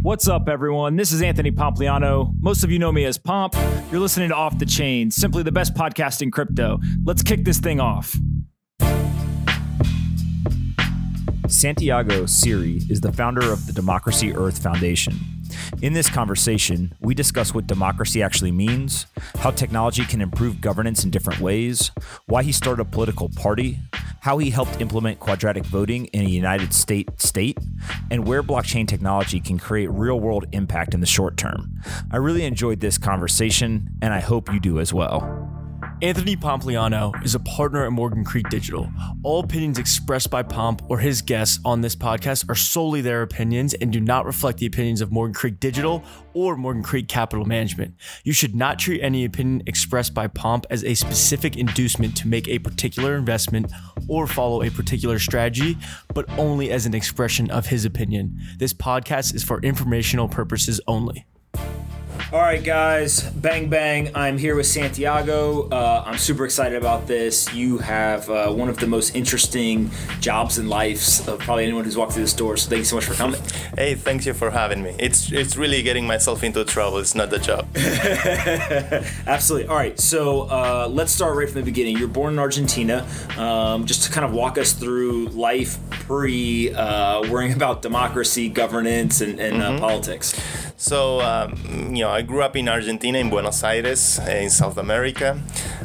What's up, everyone? This is Anthony Pompliano. Most of you know me as Pomp. You're listening to Off the Chain, simply the best podcast in crypto. Let's kick this thing off. Santiago Siri is the founder of the Democracy Earth Foundation. In this conversation, we discuss what democracy actually means, how technology can improve governance in different ways, why he started a political party, how he helped implement quadratic voting in a United States state, and where blockchain technology can create real-world impact in the short term. I really enjoyed this conversation, and I hope you do as well. Anthony Pompliano is a partner at Morgan Creek Digital. All opinions expressed by Pomp or his guests on this podcast are solely their opinions and do not reflect the opinions of Morgan Creek Digital or Morgan Creek Capital Management. You should not treat any opinion expressed by Pomp as a specific inducement to make a particular investment or follow a particular strategy, but only as an expression of his opinion. This podcast is for informational purposes only. All right, guys, bang, bang. I'm here with Santiago. I'm super excited about this. You have one of the most interesting jobs in life of probably anyone who's walked through this door. So thank you so much for coming. Hey, thank you for having me. It's really getting myself into trouble. It's not the job. Absolutely. All right, so let's start right from the beginning. You're born in Argentina. Just to kind of walk us through life worrying about democracy, governance, and politics. So, I grew up in Argentina, in Buenos Aires, in South America.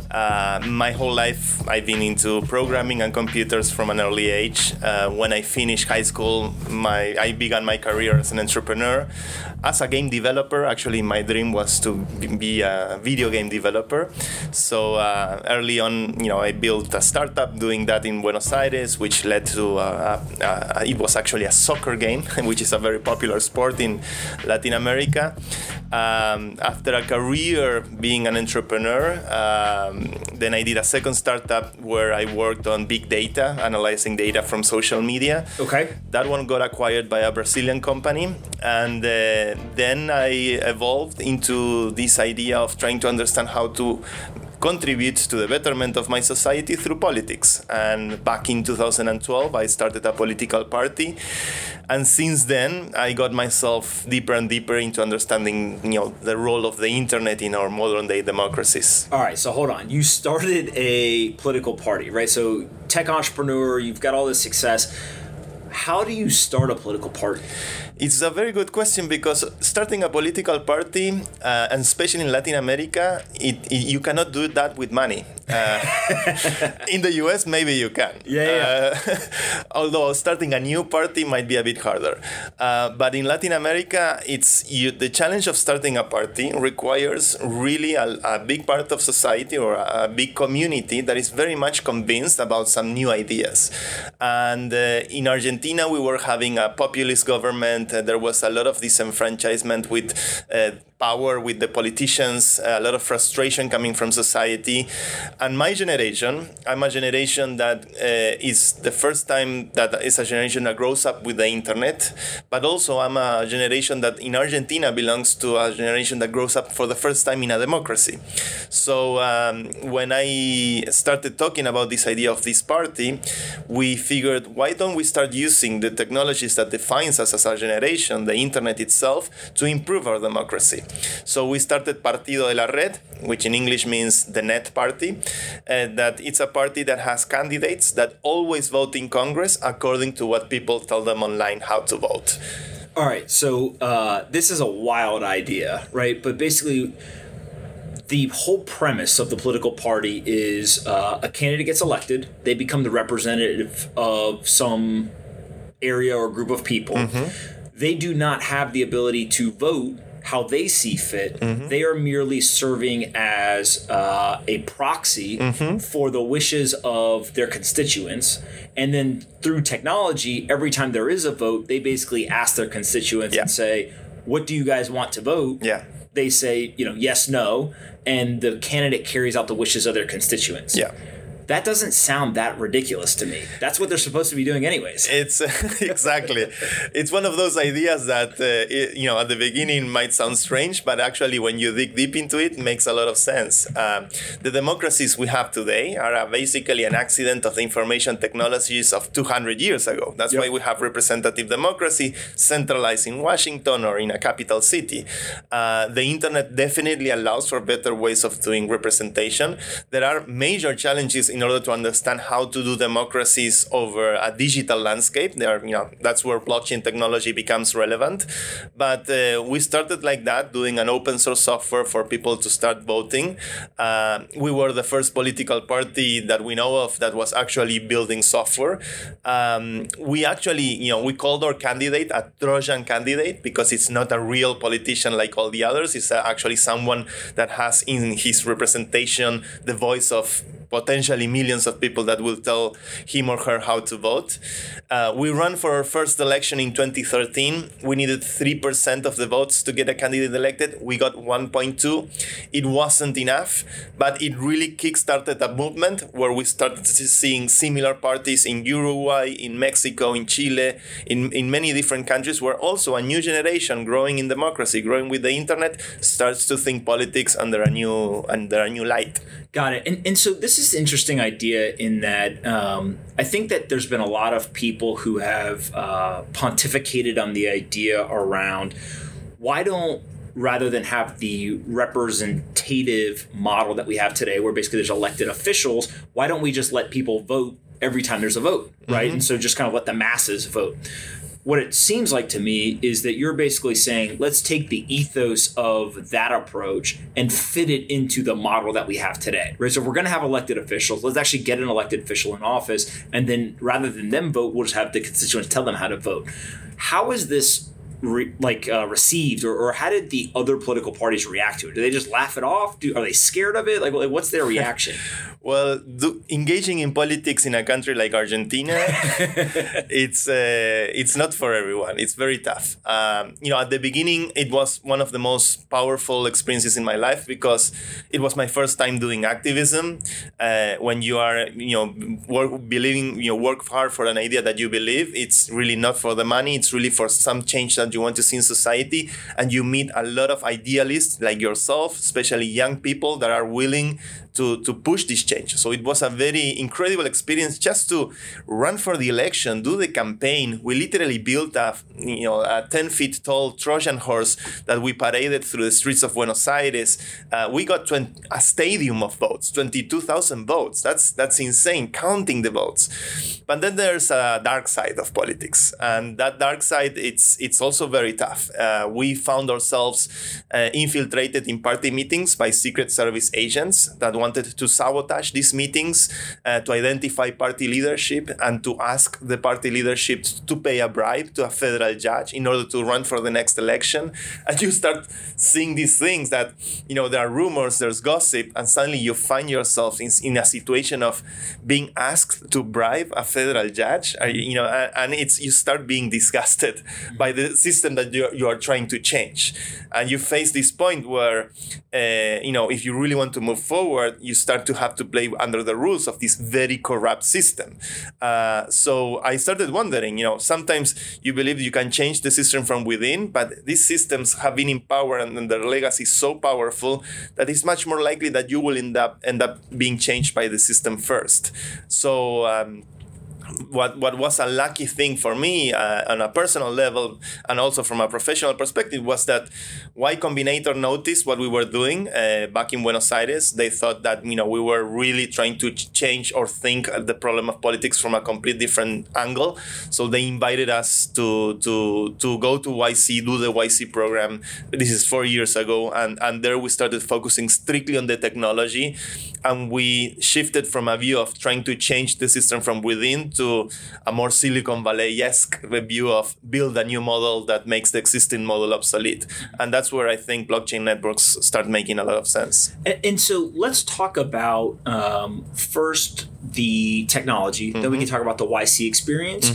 My whole life, I've been into programming and computers from an early age. When I finished high school, I began my career as an entrepreneur. As a game developer, actually, my dream was to be a video game developer. So early on, I built a startup doing that in Buenos Aires, which led to, it was actually a soccer game, which is a very popular sport in Latin America. After a career being an entrepreneur, then I did a second startup where I worked on big data, analyzing data from social media. Okay. That one got acquired by a Brazilian company. And then I evolved into this idea of trying to understand how to contribute to the betterment of my society through politics. And back in 2012, I started a political party. And since then, I got myself deeper and deeper into understanding, the role of the internet in our modern day democracies. All right, so hold on. You started a political party, right? So tech entrepreneur, you've got all this success. How do you start a political party? It's a very good question because starting a political party, and especially in Latin America, you cannot do that with money. In the US, maybe you can. Although starting a new party might be a bit harder. But in Latin America, the challenge of starting a party requires really a big part of society or a big community that is very much convinced about some new ideas. And in Argentina, we were having a populist government. There was a lot of disenfranchisement with power, with the politicians, a lot of frustration coming from society. And my generation, I'm a generation that is the first time that is a generation that grows up with the internet, but also I'm a generation that in Argentina belongs to a generation that grows up for the first time in a democracy. So when I started talking about this idea of this party, we figured, why don't we start using the technologies that defines us as a generation, the internet itself, to improve our democracy? So we started Partido de la Red, which in English means the net party, that it's a party that has candidates that always vote in Congress according to what people tell them online how to vote. All right, so this is a wild idea, right? But basically, the whole premise of the political party is a candidate gets elected, they become the representative of some area or group of people. Mm-hmm. They do not have the ability to vote how they see fit. Mm-hmm. They are merely serving as a proxy mm-hmm. for the wishes of their constituents. And then through technology, every time there is a vote, they basically ask their constituents and say, what do you guys want to vote? Yeah. They say, yes, no, and the candidate carries out the wishes of their constituents. Yeah. That doesn't sound that ridiculous to me. That's what they're supposed to be doing anyways. It's exactly. It's one of those ideas that, at the beginning might sound strange, but actually when you dig deep into it, makes a lot of sense. The democracies we have today are basically an accident of the information technologies of 200 years ago. That's why we have representative democracy centralized in Washington or in a capital city. The internet definitely allows for better ways of doing representation. There are major challenges in order to understand how to do democracies over a digital landscape. That's where blockchain technology becomes relevant. But we started like that, doing an open source software for people to start voting. We were the first political party that we know of that was actually building software. We actually, we called our candidate a Trojan candidate because it's not a real politician like all the others. It's actually someone that has in his representation the voice of potentially millions of people that will tell him or her how to vote. We ran for our first election in 2013. We needed 3% of the votes to get a candidate elected. We got 1.2. It wasn't enough, but it really kickstarted a movement where we started seeing similar parties in Uruguay, in Mexico, in Chile, in many different countries, where also a new generation growing in democracy, growing with the internet, starts to think politics under a new light. Got it. And so this is an interesting idea in that I think that there's been a lot of people who have pontificated on the idea around why don't, rather than have the representative model that we have today, where basically there's elected officials, why don't we just let people vote every time there's a vote, right? Mm-hmm. And so just kind of let the masses vote. What it seems like to me is that you're basically saying, let's take the ethos of that approach and fit it into the model that we have today, right? So if we're going to have elected officials, let's actually get an elected official in office, and then rather than them vote, we'll just have the constituents tell them how to vote. How is this received, or how did the other political parties react to it? Do they just laugh it off? Are they scared of it? Like what's their reaction? Well, engaging in politics in a country like Argentina, it's not for everyone. It's very tough. At the beginning, it was one of the most powerful experiences in my life because it was my first time doing activism. When you are, work hard for an idea that you believe, it's really not for the money. It's really for some change that you want to see in society. And you meet a lot of idealists like yourself, especially young people that are willing to push this change. So it was a very incredible experience just to run for the election, do the campaign. We literally built a 10 feet tall Trojan horse that we paraded through the streets of Buenos Aires. We got a stadium of votes, 22,000 votes. That's insane, counting the votes. But then there's a dark side of politics. And that dark side, it's also very tough. We found ourselves infiltrated in party meetings by Secret Service agents that wanted to sabotage these meetings, to identify party leadership and to ask the party leadership to pay a bribe to a federal judge in order to run for the next election. And you start seeing these things that, there are rumors, there's gossip, and suddenly you find yourself in a situation of being asked to bribe a federal judge, and you start being disgusted by the system that you are trying to change. And you face this point where, if you really want to move forward, you start to have to play under the rules of this very corrupt system. So I started wondering, sometimes you believe you can change the system from within, but these systems have been in power and their legacy is so powerful that it's much more likely that you will end up being changed by the system first. So what was a lucky thing for me on a personal level and also from a professional perspective was that Y Combinator noticed what we were doing back in Buenos Aires. They thought that we were really trying to change or think the problem of politics from a complete different angle. So they invited us to go to YC, do the YC program. This is 4 years ago, and there we started focusing strictly on the technology, and we shifted from a view of trying to change the system from within to a more Silicon Valley-esque view of build a new model that makes the existing model obsolete. And that's where I think blockchain networks start making a lot of sense. And so let's talk about first the technology, then we can talk about the YC experience.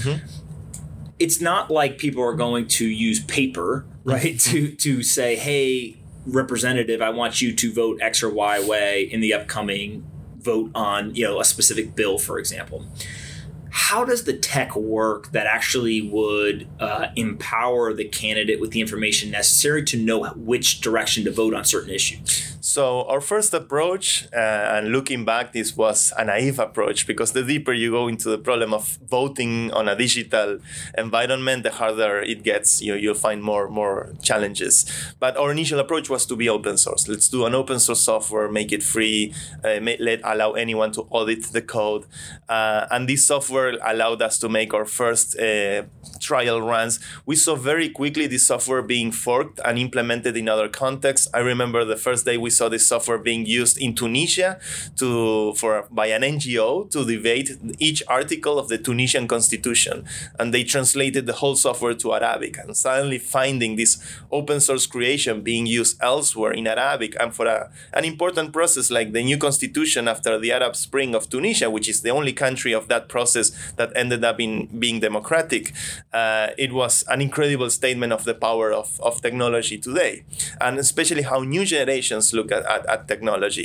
It's not like people are going to use paper, right, to say, hey, representative, I want you to vote X or Y way in the upcoming vote on, a specific bill, for example. How does the tech work that actually would empower the candidate with the information necessary to know which direction to vote on certain issues? So our first approach, and looking back, this was a naive approach, because the deeper you go into the problem of voting on a digital environment, the harder it gets. You'll find more challenges. But our initial approach was to be open source. Let's do an open source software, make it free, allow anyone to audit the code. And this software allowed us to make our first trial runs. We saw very quickly this software being forked and implemented in other contexts. I remember the first day we saw this software being used in Tunisia by an NGO to debate each article of the Tunisian constitution. And they translated the whole software to Arabic. And suddenly finding this open source creation being used elsewhere in Arabic, and for an important process like the new constitution after the Arab Spring of Tunisia, which is the only country of that process that ended up in being democratic, it was an incredible statement of the power of technology today, and especially how new generations look at technology.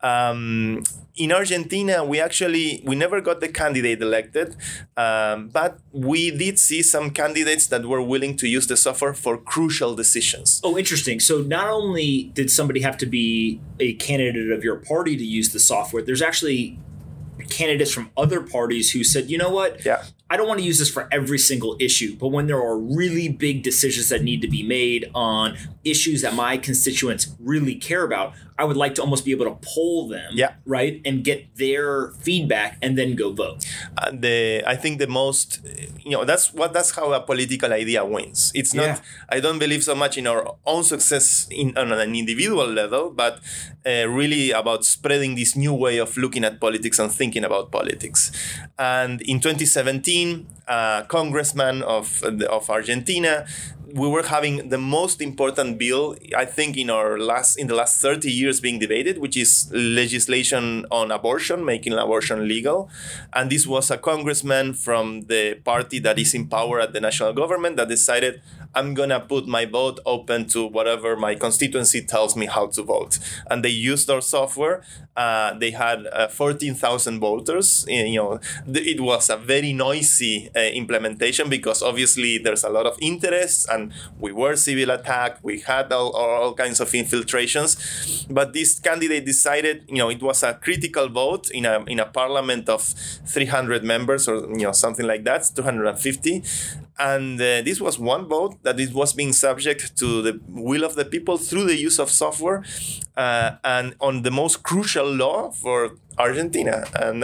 In Argentina, we never got the candidate elected, but we did see some candidates that were willing to use the software for crucial decisions. Oh, interesting. So not only did somebody have to be a candidate of your party to use the software, there's actually candidates from other parties who said, you know what? Yeah. I don't want to use this for every single issue, but when there are really big decisions that need to be made on issues that my constituents really care about, I would like to almost be able to poll them, right, and get their feedback and then go vote. I think the most, that's how a political idea wins. It's not. I don't believe so much in our own success on an individual level, but really about spreading this new way of looking at politics and thinking about politics. And in 2017, a congressman of Argentina, we were having the most important bill, I think, in the last 30 years being debated, which is legislation on abortion, making abortion legal. And this was a congressman from the party that is in power at the national government that decided, I'm going to put my vote open to whatever my constituency tells me how to vote. And they used our software. They had 14,000 voters. It was a very noisy implementation, because obviously there's a lot of interest, and we were civil attacked. We had all kinds of infiltrations. But this candidate decided, it was a critical vote in a parliament of 300 members, or something like that, 250. And this was one vote that it was being subject to the will of the people through the use of software, and on the most crucial law for Argentina. And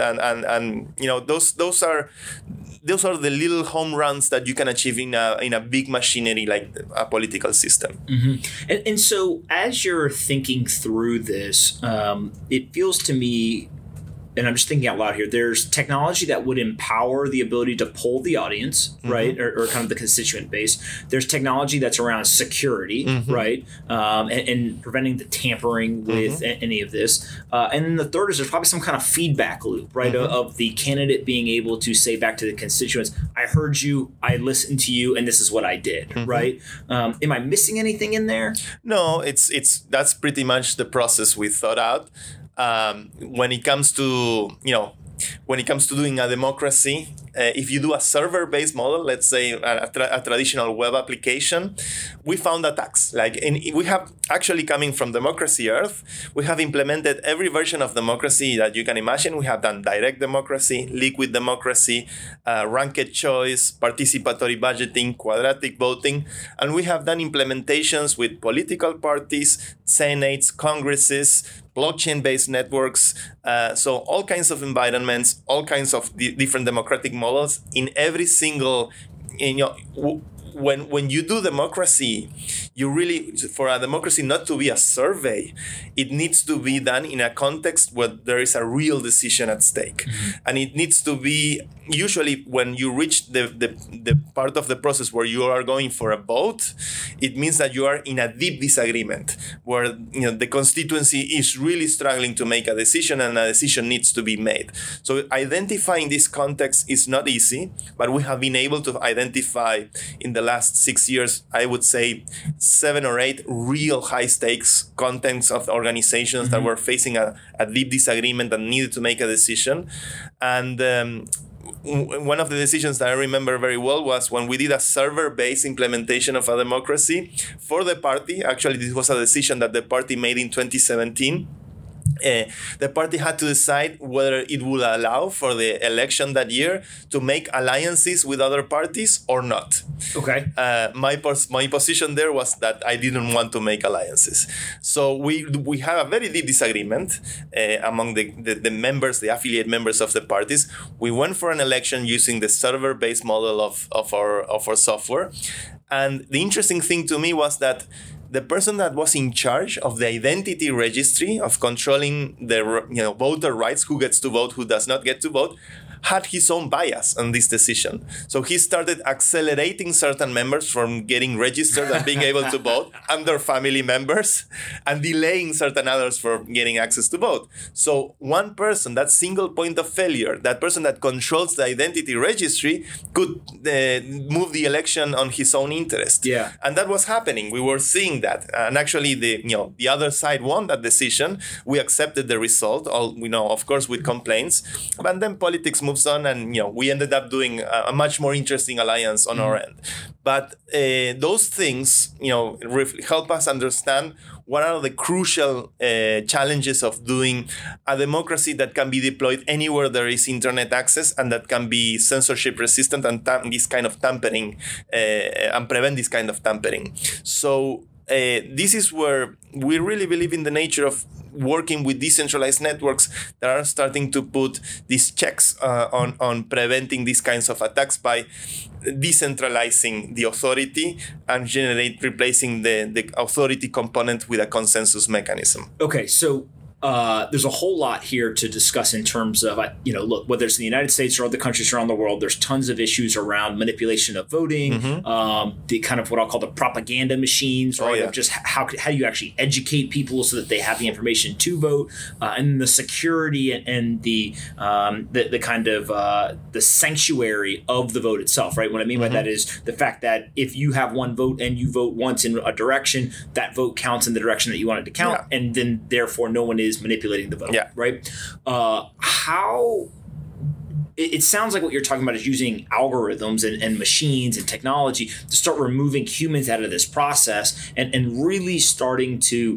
those are the little home runs that you can achieve in a big machinery like a political system. Mm-hmm. And so as you're thinking through this, it feels to me, and I'm just thinking out loud here, there's technology that would empower the ability to poll the audience, right? Or kind of the constituent base. There's technology that's around security, right? And preventing the tampering with any of this. And then the third is there's probably some kind of feedback loop, right? Of the candidate being able to say back to the constituents, I heard you, I listened to you, and this is what I did, right? Am I missing anything in there? No, that's pretty much the process we thought out. When it comes to doing a democracy, if you do a server-based model, let's say a traditional web application, we found attacks. We have actually, coming from Democracy Earth, we have implemented every version of democracy that you can imagine. We have done direct democracy, liquid democracy, ranked choice, participatory budgeting, quadratic voting, and we have done implementations with political parties, senates, congresses, blockchain-based networks, so all kinds of environments, all kinds of different democratic models in every single, when you do democracy, you really, for a democracy not to be a survey, it needs to be done in a context where there is a real decision at stake. And it needs to be, usually when you reach the part of the process where you are going for a vote, it means that you are in a deep disagreement, where the constituency is really struggling to make a decision, and a decision needs to be made. So identifying this context is not easy, but we have been able to identify in the last 6 years, I would say 7 or 8 real high stakes contents of organizations that were facing a deep disagreement and needed to make a decision. And one of the decisions that I remember very well was when we did a server-based implementation of a democracy for the party. Actually, this was a decision that the party made in 2017. The party had to decide whether it would allow for the election that year to make alliances with other parties or not. Okay. My position there was that I didn't want to make alliances. So we had a very deep disagreement among the members, the affiliate members of the parties. We went for an election using the server-based model of our software. And the interesting thing to me was that the person that was in charge of the identity registry of controlling the voter rights, who gets to vote, who does not get to vote, had his own bias on this decision. So he started accelerating certain members from getting registered and being able to vote and their family members, and delaying certain others from getting access to vote. So one person, that single point of failure, that person that controls the identity registry, could move the election on his own interest. Yeah. And that was happening. We were seeing that. And actually the other side won that decision. We accepted the result, of course, with complaints. But then politics moves on, and we ended up doing a much more interesting alliance on our end. But those things help us understand what are the crucial challenges of doing a democracy that can be deployed anywhere there is internet access, and that can be censorship resistant and this kind of tampering and prevent this kind of tampering. So this is where we really believe in the nature of working with decentralized networks that are starting to put these checks on preventing these kinds of attacks by decentralizing the authority and replacing the authority component with a consensus mechanism. Okay, so there's a whole lot here to discuss in terms of, look, whether it's in the United States or other countries around the world, there's tons of issues around manipulation of voting, the kind of what I'll call the propaganda machines, right? Of just how do you actually educate people so that they have the information to vote, and the security and the kind of the sanctuary of the vote itself, right? What I mean by that is the fact that if you have one vote and you vote once in a direction, that vote counts in the direction that you want it to count, and then therefore no one is manipulating the vote, right? How it sounds like what you're talking about is using algorithms and machines and technology to start removing humans out of this process and really starting to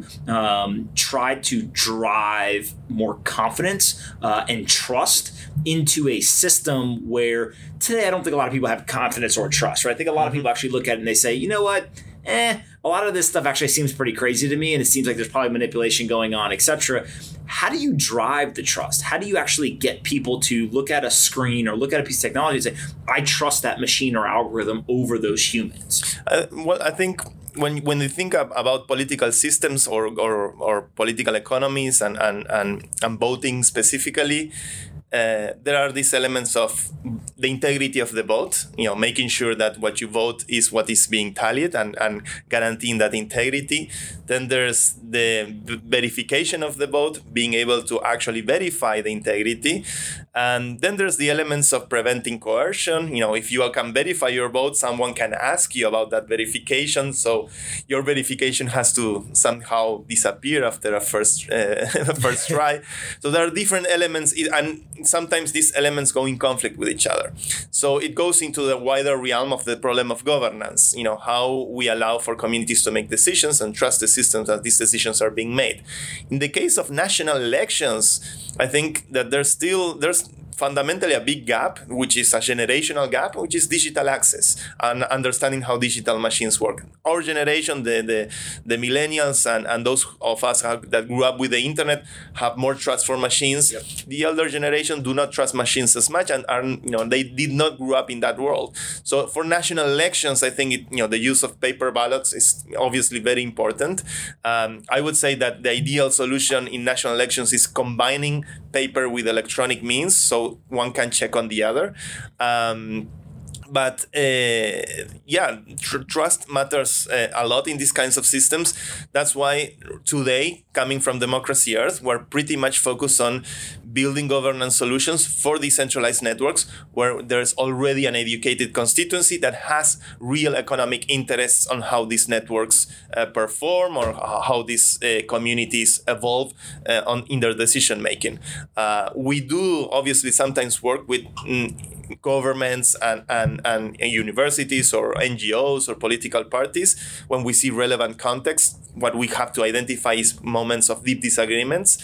try to drive more confidence and trust into a system where today I don't think a lot of people have confidence or trust, right? I think a lot of people actually look at it and they say, you know what? A lot of this stuff actually seems pretty crazy to me, and it seems like there's probably manipulation going on, etc. How do you drive the trust? How do you actually get people to look at a screen or look at a piece of technology and say, I trust that machine or algorithm over those humans? Well, I think when you think about political systems or political economies and voting specifically, there are these elements of the integrity of the vote, making sure that what you vote is what is being tallied and guaranteeing that integrity. Then there's the verification of the vote, being able to actually verify the integrity. And then there's the elements of preventing coercion. If you can verify your vote, someone can ask you about that verification. So your verification has to somehow disappear after a first try. So there are different elements, and sometimes these elements go in conflict with each other. So it goes into the wider realm of the problem of governance, how we allow for communities to make decisions and trust the systems that these decisions are being made. In the case of national elections, I think that there's fundamentally a big gap, which is a generational gap, which is digital access and understanding how digital machines work. Our generation, the millennials and those of us that grew up with the internet have more trust for machines. Yep. The elder generation do not trust machines as much and they did not grow up in that world. So for national elections, I think the use of paper ballots is obviously very important. I would say that the ideal solution in national elections is combining paper with electronic means, so one can check on the other. But trust matters a lot in these kinds of systems. That's why today, coming from Democracy Earth, we're pretty much focused on building governance solutions for decentralized networks where there's already an educated constituency that has real economic interests on how these networks perform or how these communities evolve in their decision making. We do obviously sometimes work with governments and universities or NGOs or political parties when we see relevant context. What we have to identify is moments of deep disagreements,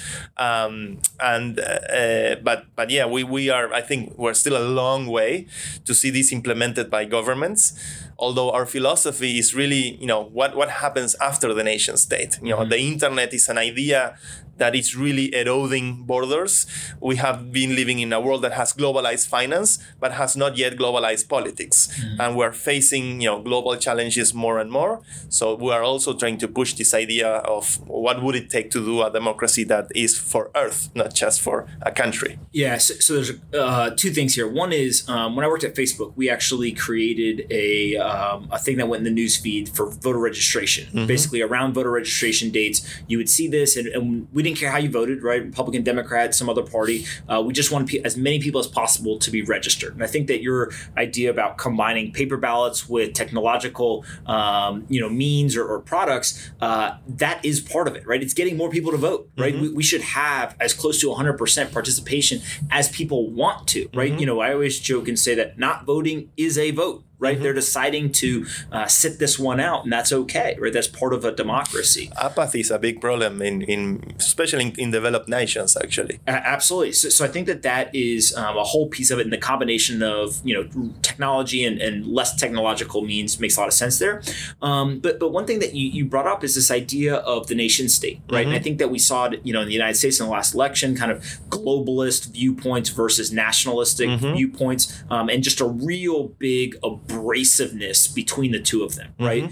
but yeah, we are. I think we're still a long way to see this implemented by governments. Although our philosophy is really, what happens after the nation state. The internet is an idea that is really eroding borders. We have been living in a world that has globalized finance, but has not yet globalized politics. And we're facing, global challenges more and more. So we are also trying to push this idea of what would it take to do a democracy that is for Earth, not just for a country. Yeah, so there's two things here. One is when I worked at Facebook, we actually created a thing that went in the news feed for voter registration. Basically, around voter registration dates, you would see this, and we didn't care how you voted, right? Republican, Democrat, some other party. We just want as many people as possible to be registered. And I think that your idea about combining paper ballots with technological, means or products, that is part of it, right? It's getting more people to vote, right? We should have as close to 100% participation as people want to, right? I always joke and say that not voting is a vote. Right, they're deciding to sit this one out, and that's okay. Right, that's part of a democracy. Apathy is a big problem especially in developed nations, actually. Absolutely. So I think that is a whole piece of it, and the combination of technology and less technological means makes a lot of sense there. But one thing that you brought up is this idea of the nation state, right? And I think that we saw it, in the United States in the last election, kind of globalist viewpoints versus nationalistic viewpoints, and just a real big abrasiveness between the two of them, right?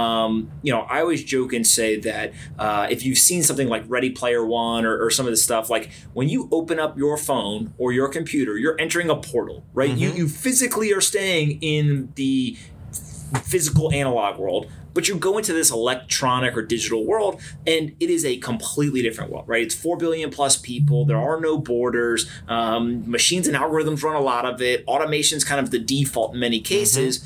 I always joke and say that if you've seen something like Ready Player One or some of this stuff, like when you open up your phone or your computer, you're entering a portal, right? You physically are staying in the physical analog world, but you go into this electronic or digital world, and it is a completely different world, right? It's 4 billion plus people. There are no borders. Machines and algorithms run a lot of it. Automation's kind of the default in many cases.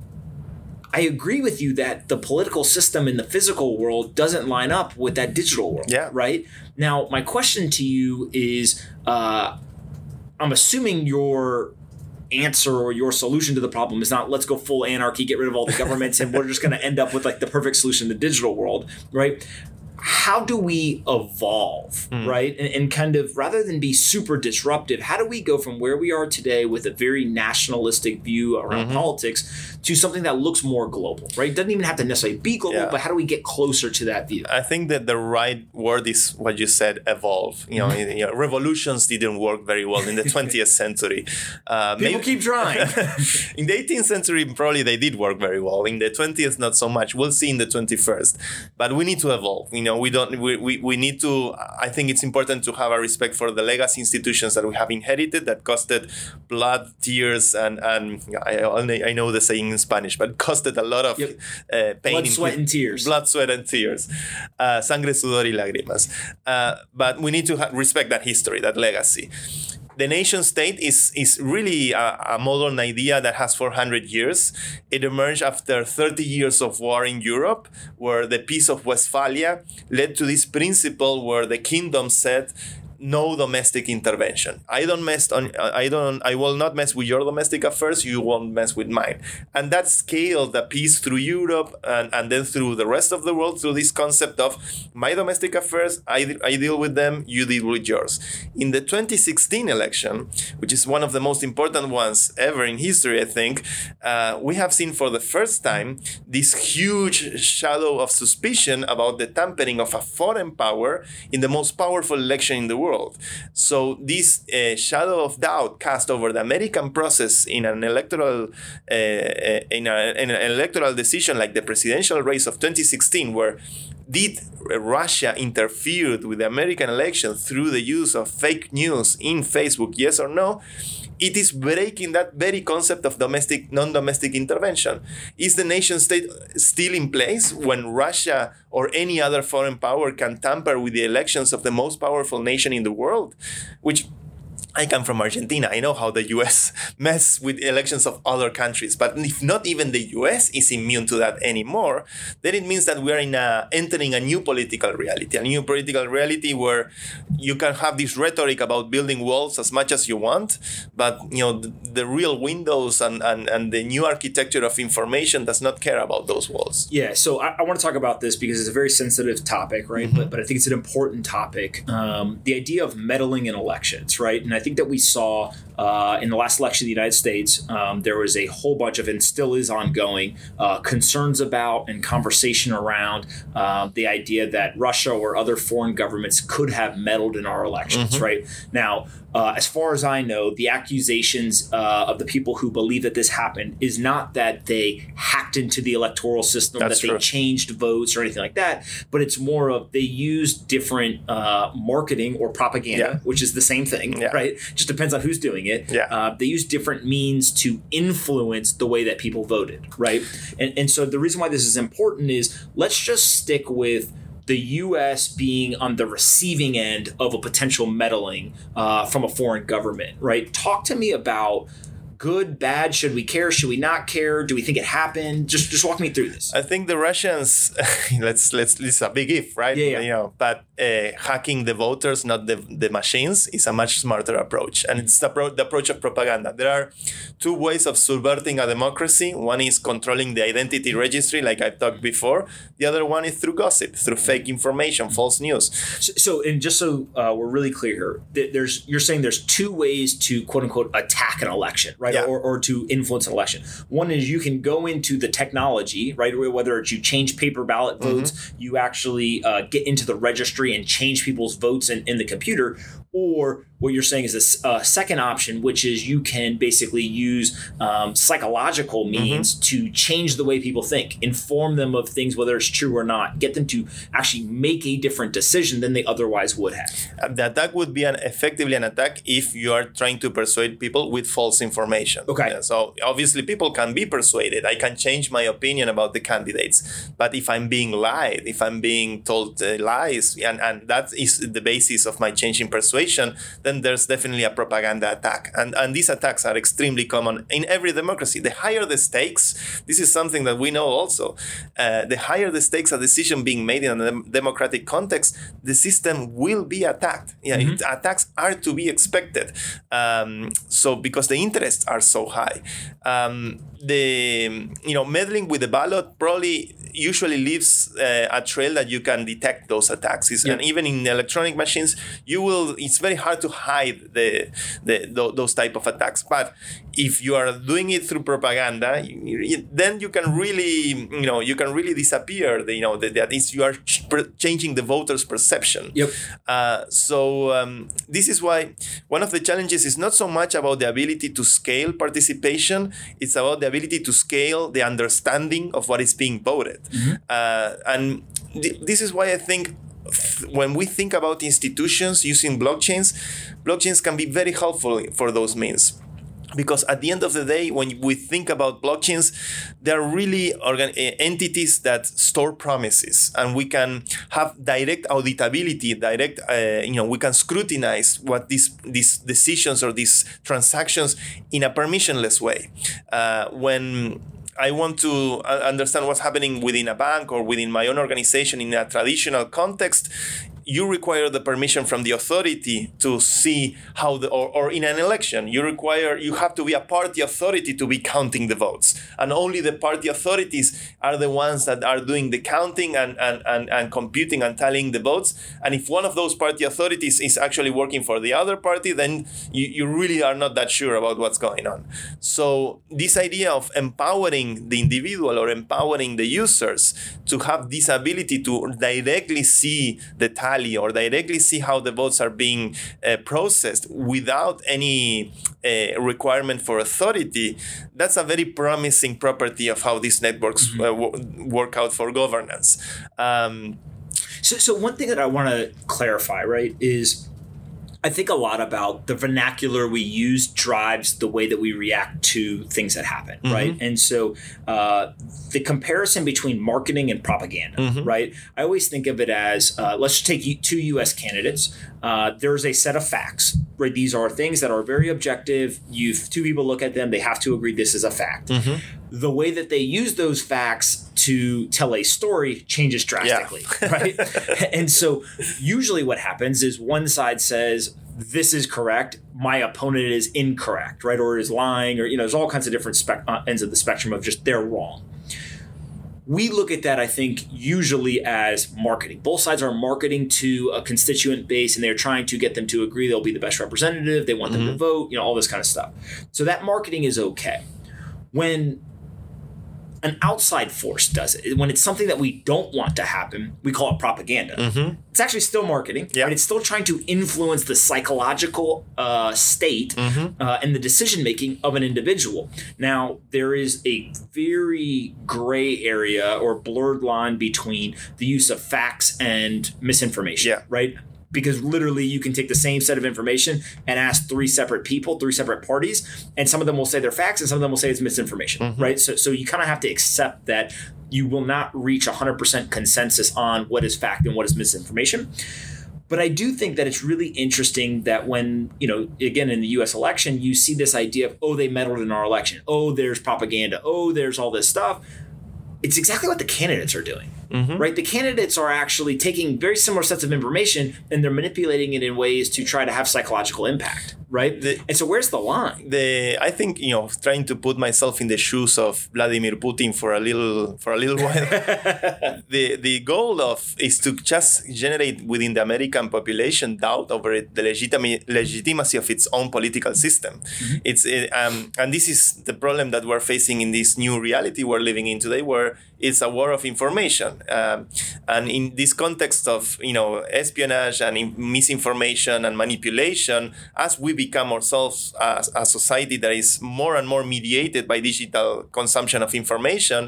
I agree with you that the political system in the physical world doesn't line up with that digital world, right? Now, my question to you is, I'm assuming your answer or your solution to the problem is not let's go full anarchy, get rid of all the governments, and we're just going to end up with like the perfect solution in the digital world, right? How do we evolve, right? And kind of, rather than be super disruptive, how do we go from where we are today with a very nationalistic view around politics to something that looks more global, right? It doesn't even have to necessarily be global, but how do we get closer to that view? I think that the right word is what you said, evolve. Revolutions didn't work very well in the 20th century. People keep trying. In the 18th century, probably they did work very well. In the 20th, not so much. We'll see in the 21st. But we need to evolve. We need to. I think it's important to have a respect for the legacy institutions that we have inherited that costed blood, tears, and I know the saying in Spanish, but costed a lot of pain. Blood, sweat, and tears. Blood, sweat, and tears. Sangre, sudor, y lágrimas. But we need to respect that history, that legacy. The nation state is really a modern idea that has 400 years. It emerged after 30 years of war in Europe, where the Peace of Westphalia led to this principle where the kingdom said, no domestic intervention. I will not mess with your domestic affairs. You won't mess with mine. And that scaled the peace through Europe and then through the rest of the world through this concept of my domestic affairs, I deal with them, you deal with yours. In the 2016 election, which is one of the most important ones ever in history, I think, we have seen for the first time this huge shadow of suspicion about the tampering of a foreign power in the most powerful election in the world. So this shadow of doubt cast over the American process in an electoral decision like the presidential race of 2016, where did Russia interfered with the American election through the use of fake news in Facebook, yes or no? It is breaking that very concept of non-domestic intervention. Is the nation state still in place when Russia or any other foreign power can tamper with the elections of the most powerful nation in the world, which I come from Argentina. I know how the US mess with elections of other countries. But if not even the US is immune to that anymore, then it means that we are entering a new political reality where you can have this rhetoric about building walls as much as you want, but the real windows and the new architecture of information does not care about those walls. Yeah, so I want to talk about this because it's a very sensitive topic, right? Mm-hmm. But I think it's an important topic. The idea of meddling in elections, right? And I think that we saw in the last election of the United States, there was a whole bunch of, and still is ongoing, concerns about and conversation around the idea that Russia or other foreign governments could have meddled in our elections, right? Now, as far as I know, the accusations of the people who believe that this happened is not that they hacked into the electoral system, That's that true. they changed votes or anything like that, but it's more of they used different marketing or propaganda, which is the same thing, right? Just depends on who's doing it. They use different means to influence the way that people voted, right? And so the reason why this is important is let's just stick with the U.S. being on the receiving end of a potential meddling from a foreign government, right? Talk to me about good, bad, should we care, should we not care, do we think it happened? Just walk me through this. I think the Russians, it's a big if, right? But hacking the voters, not the machines, is a much smarter approach. And it's the approach of propaganda. There are two ways of subverting a democracy. One is controlling the identity registry, like I've talked before. The other one is through gossip, through fake information, false news. So just so we're really clear here, you're saying there's two ways to quote unquote attack an election, right? Or to influence an election. One is you can go into the technology, right? Whether it's you change paper ballot votes, you actually get into the registry and change people's votes in the computer. Or what you're saying is a second option, which is you can basically use psychological means to change the way people think, inform them of things, whether it's true or not, get them to actually make a different decision than they otherwise would have. The attack would be effectively an attack if you are trying to persuade people with false information. Okay. So obviously people can be persuaded. I can change my opinion about the candidates. But if I'm being lied, if I'm being told lies, and that is the basis of my change in persuasion, then there's definitely a propaganda attack. And these attacks are extremely common in every democracy. The higher the stakes, this is something that we know also, the higher the stakes a decision being made in a democratic context, the system will be attacked. Attacks are to be expected. So because the interests are so high. Meddling with the ballot probably usually leaves a trail that you can detect those attacks. And even in electronic machines, it's very hard to hide those type of attacks. But if you are doing it through propaganda, then you can really disappear. That is, you are changing the voters' perception. So this is why one of the challenges is not so much about the ability to scale participation; it's about the ability to scale the understanding of what is being voted. And this is why I think when we think about institutions using blockchains can be very helpful for those means. Because at the end of the day, when we think about blockchains, they're really entities that store promises, and we can have direct auditability, we can scrutinize what these decisions or these transactions in a permissionless way. When I want to understand what's happening within a bank or within my own organization in a traditional context, you require the permission from the authority to see how or in an election, you have to be a party authority to be counting the votes. And only the party authorities are the ones that are doing the counting and computing and tallying the votes. And if one of those party authorities is actually working for the other party, then you really are not that sure about what's going on. So this idea of empowering the individual or empowering the users to have this ability to directly see the tally or directly see how the votes are being processed without any requirement for authority, that's a very promising property of how these networks work out for governance. So one thing that I want to clarify, right, is I think a lot about the vernacular we use drives the way that we react to things that happen, right? And so the comparison between marketing and propaganda, right? I always think of it as, let's take two U.S. candidates. There's a set of facts, right? These are things that are very objective. Two people look at them, they have to agree this is a fact. The way that they use those facts to tell a story changes drastically, right? And so usually what happens is one side says, this is correct, my opponent is incorrect, right? Or is lying, or, there's all kinds of different ends of the spectrum of just they're wrong. We look at that, I think, usually as marketing. Both sides are marketing to a constituent base, and they're trying to get them to agree they'll be the best representative. They want them to vote, all this kind of stuff. So that marketing is okay. When an outside force does it, when it's something that we don't want to happen, we call it propaganda. It's actually still marketing, right? It's still trying to influence the psychological state and the decision-making of an individual. Now, there is a very gray area or blurred line between the use of facts and misinformation, right? Because literally you can take the same set of information and ask three separate people, three separate parties, and some of them will say they're facts and some of them will say it's misinformation, right? So you kind of have to accept that you will not reach 100% consensus on what is fact and what is misinformation. But I do think that it's really interesting that when, again, in the U.S. election, you see this idea of, oh, they meddled in our election. Oh, there's propaganda. Oh, there's all this stuff. It's exactly what the candidates are doing, right? The candidates are actually taking very similar sets of information and they're manipulating it in ways to try to have psychological impact, right? And so where's the line? I think, trying to put myself in the shoes of Vladimir Putin for a little while, the goal is to just generate within the American population doubt over the legitimacy of its own political system. And this is the problem that we're facing in this new reality we're living in today, where it's a war of information. And in this context of, espionage and misinformation and manipulation, as we become ourselves a society that is more and more mediated by digital consumption of information,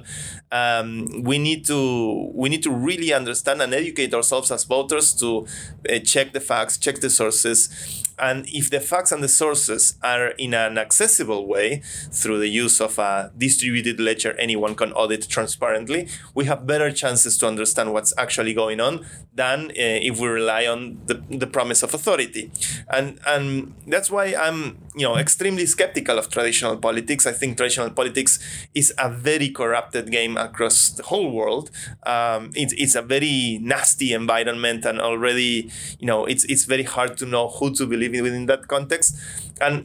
we need to really understand and educate ourselves as voters to check the facts, check the sources. And if the facts and the sources are in an accessible way through the use of a distributed ledger anyone can audit transparently, we have better chances to understand what's actually going on than if we rely on the promise of authority. And that's why I'm extremely skeptical of traditional politics. I think traditional politics is a very corrupted game across the whole world. It's a very nasty environment, and already it's very hard to know who to believe within that context. And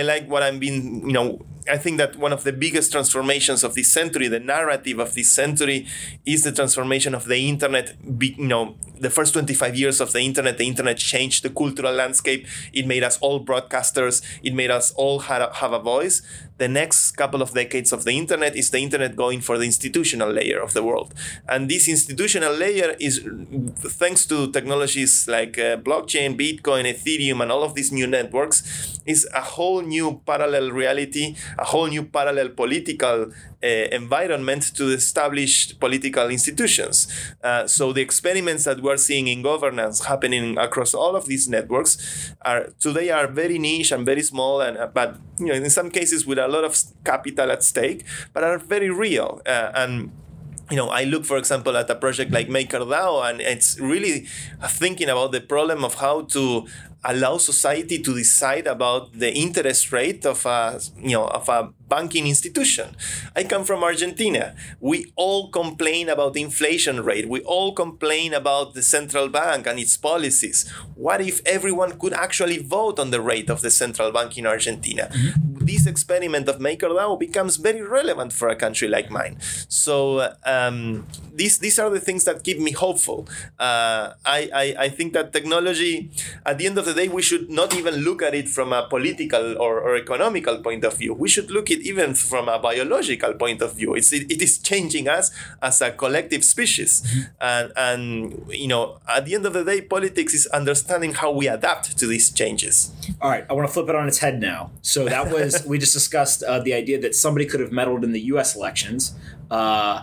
I think that one of the biggest transformations of this century, the narrative of this century, is the transformation of the internet. The first 25 years of the internet changed the cultural landscape. It made us all broadcasters. It made us all have a voice. The next couple of decades of the internet is the internet going for the institutional layer of the world. And this institutional layer is, thanks to technologies like blockchain, Bitcoin, Ethereum, and all of these new networks, is a whole new parallel reality, a whole new parallel political environment to establish political institutions. So the experiments that we're seeing in governance happening across all of these networks are very niche and very small, but in some cases with a lot of capital at stake, but are very real. I look, for example, at a project like MakerDAO, and it's really thinking about the problem of how to allow society to decide about the interest rate of a banking institution. I come from Argentina. We all complain about the inflation rate. We all complain about the central bank and its policies. What if everyone could actually vote on the rate of the central bank in Argentina? This experiment of MakerDAO becomes very relevant for a country like mine. So these are the things that keep me hopeful. I think that technology, at the end of the day, we should not even look at it from a political or economical point of view. We should look at it even from a biological point of view. It is changing us as a collective species. And at the end of the day, politics is understanding how we adapt to these changes. All right, I want to flip it on its head now. So that was, we just discussed the idea that somebody could have meddled in the U.S. elections.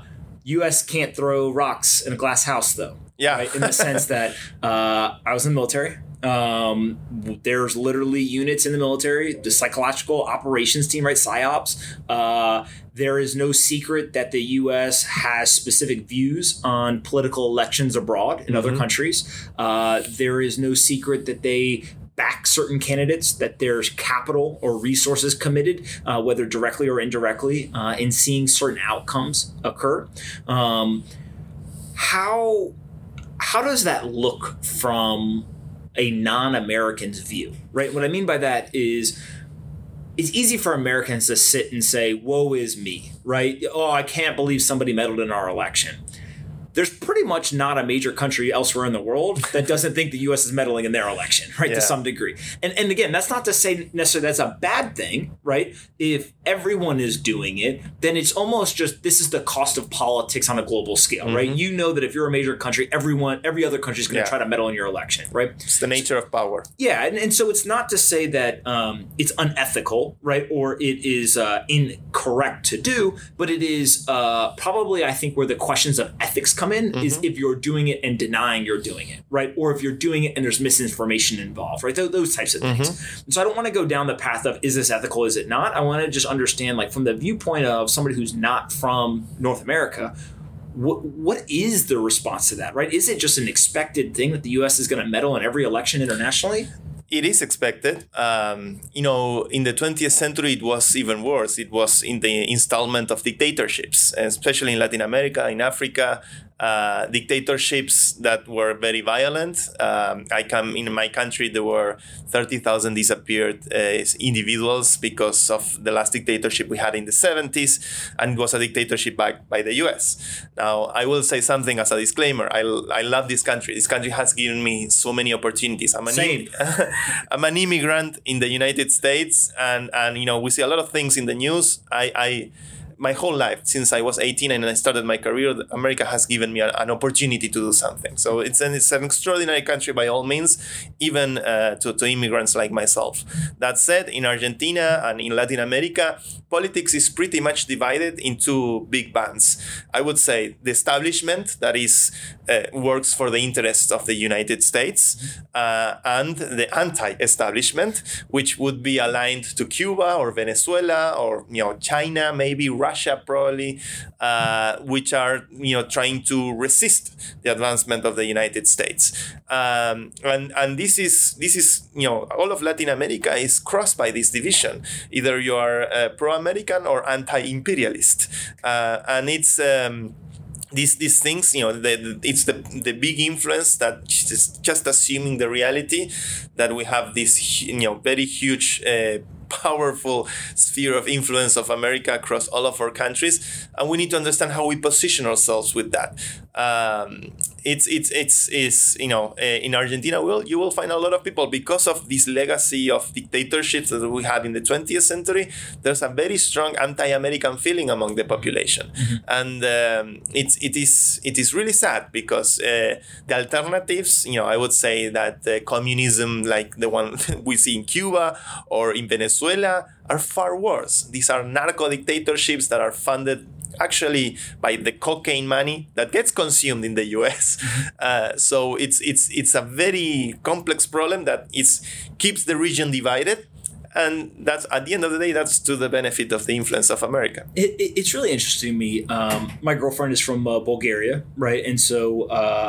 U.S. can't throw rocks in a glass house, though. Yeah. Right? In the sense that I was in the military. There's literally units in the military, the psychological operations team, right? PSYOPs. There is no secret that the U.S. has specific views on political elections abroad in other countries. There is no secret that they back certain candidates, that there's capital or resources committed, whether directly or indirectly, in seeing certain outcomes occur. How does that look from a non-American's view, right? What I mean by that is it's easy for Americans to sit and say, woe is me, right? Oh, I can't believe somebody meddled in our election. There's pretty much not a major country elsewhere in the world that doesn't think the U.S. is meddling in their election, right, to some degree. And again, that's not to say necessarily that's a bad thing, right? If everyone is doing it, then it's almost just this is the cost of politics on a global scale, right? You know that if you're a major country, every other country is going to try to meddle in your election, right? It's the nature of power. Yeah, and so it's not to say that it's unethical, right, or it is incorrect to do, but it is probably, I think, where the questions of ethics come in is if you're doing it and denying you're doing it, right? Or if you're doing it and there's misinformation involved, right? Those types of things. And so I don't want to go down the path of is this ethical, is it not? I want to just understand, like, from the viewpoint of somebody who's not from North America, what is the response to that, right? Is it just an expected thing that the U.S. is going to meddle in every election internationally? It is expected. In the 20th century, it was even worse. It was in the installment of dictatorships, especially in Latin America, in Africa, dictatorships that were very violent. In my country, there were 30,000 disappeared individuals because of the last dictatorship we had in the 70s, and it was a dictatorship backed by the US. Now, I will say something as a disclaimer. I love this country. This country has given me so many opportunities. I'm an immigrant in the United States, and we see a lot of things in the news. My whole life, since I was 18 and I started my career, America has given me an opportunity to do something. So it's an extraordinary country by all means, even to immigrants like myself. That said, in Argentina and in Latin America, politics is pretty much divided into big bands. I would say the establishment that is works for the interests of the United States, and the anti-establishment, which would be aligned to Cuba or Venezuela or China, maybe Russia probably, which are trying to resist the advancement of the United States. And this is all of Latin America is crossed by this division. Either you are pro-American or anti-imperialist, and it's these things, it's the big influence that is just assuming the reality that we have this very huge powerful sphere of influence of America across all of our countries, and we need to understand how we position ourselves with that. In Argentina, you will find a lot of people, because of this legacy of dictatorships that we had in the 20th century. There's a very strong anti-American feeling among the population, and it is really sad because the alternatives, I would say that communism, like the one we see in Cuba or in Venezuela, are far worse. These are narco dictatorships that are funded actually by the cocaine money that gets consumed in the US. So it's a very complex problem that keeps the region divided. And that's, at the end of the day, that's to the benefit of the influence of America. It's really interesting to me. My girlfriend is from Bulgaria, right? And so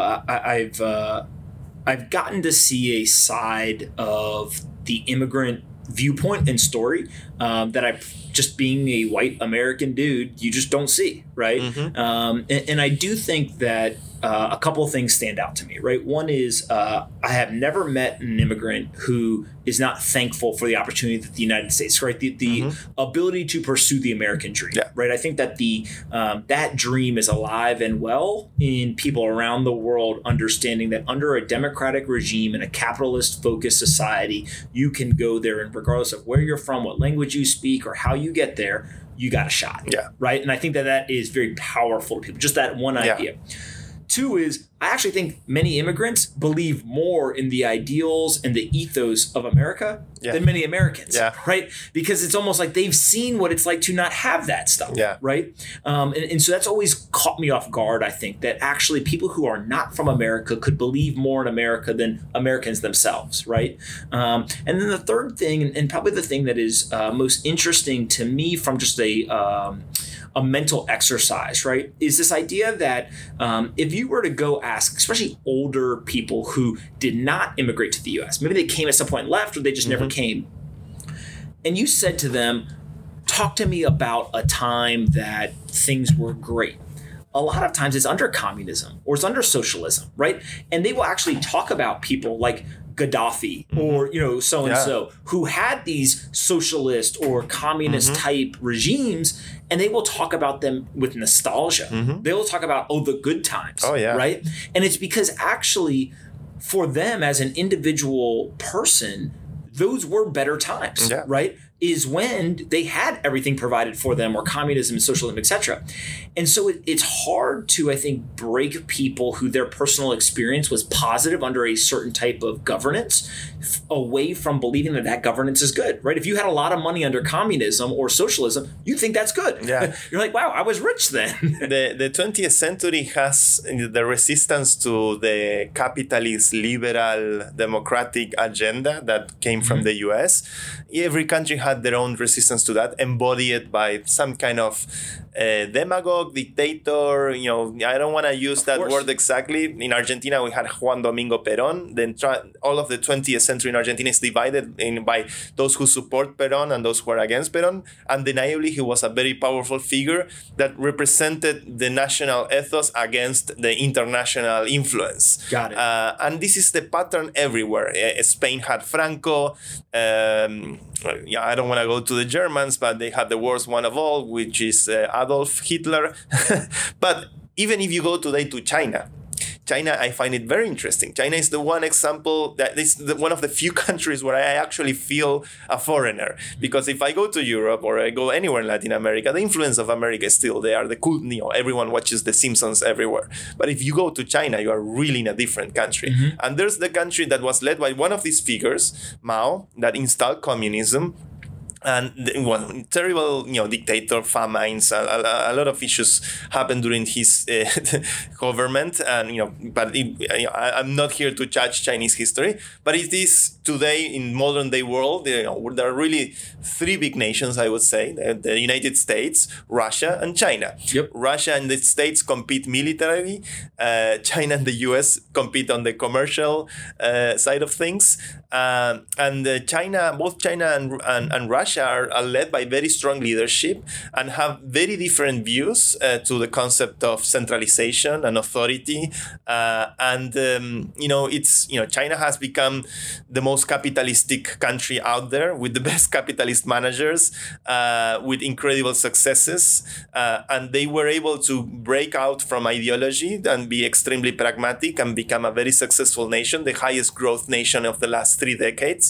I've gotten to see a side of the immigrant viewpoint and story that I, just being a white American dude, you just don't see, right? And I do think that a couple of things stand out to me, right? One is I have never met an immigrant who is not thankful for the opportunity that the United States, right? The ability to pursue the American dream, right? I think that that dream is alive and well in people around the world, understanding that under a democratic regime in a capitalist-focused society, you can go there, and regardless of where you're from, what language you speak, or how you get there, you got a shot, right? And I think that is very powerful to people, just that one idea. Two is, I actually think many immigrants believe more in the ideals and the ethos of America than many Americans, right? Because it's almost like they've seen what it's like to not have that stuff, right? And so that's always caught me off guard, I think, that actually people who are not from America could believe more in America than Americans themselves, right? And then the third thing, and probably the thing that is most interesting to me from just a mental exercise, right, is this idea that if you were to go ask, especially older people who did not immigrate to the U.S., maybe they came at some point and left, or they just never came, and you said to them, talk to me about a time that things were great. A lot of times it's under communism or it's under socialism, right? And they will actually talk about people like Gaddafi or, so-and-so who had these socialist or communist type regimes, and they will talk about them with nostalgia. They will talk about, the good times, right? And it's because actually for them as an individual person, those were better times, right? Is when they had everything provided for them, or communism, socialism, etc. And so it's hard to, I think, break people who their personal experience was positive under a certain type of governance away from believing that governance is good, right? If you had a lot of money under communism or socialism, you think that's good. You're like, wow, I was rich then. The 20th century has the resistance to the capitalist, liberal, democratic agenda that came from the US. Every country had their own resistance to that, embodied by some kind of demagogue, dictator. I don't want to use that word exactly. In Argentina, we had Juan Domingo Perón. Then all of the 20th century in Argentina is divided by those who support Perón and those who are against Perón. Undeniably, he was a very powerful figure that represented the national ethos against the international influence. Got it. And this is the pattern everywhere. Spain had Franco. I don't want to go to the Germans, but they had the worst one of all, which is Adolf Hitler. But even if you go today to China, I find it very interesting. China is the one example that is one of the few countries where I actually feel a foreigner. Because if I go to Europe or I go anywhere in Latin America, the influence of America is still there. The cool, everyone watches The Simpsons everywhere. But if you go to China, you are really in a different country. And there's the country that was led by one of these figures, Mao, that installed communism. And terrible, dictator, famines, a lot of issues happened during his government. And but I'm not here to judge Chinese history. But it is today in modern day world, there are really three big nations, I would say: the United States, Russia, and China. Russia and the States compete militarily. China and the U.S. compete on the commercial side of things. And both China and Russia are led by very strong leadership and have very different views to the concept of centralization and authority. China has become the most capitalistic country out there with the best capitalist managers, with incredible successes. And they were able to break out from ideology and be extremely pragmatic and become a very successful nation, the highest growth nation of the last 3 decades.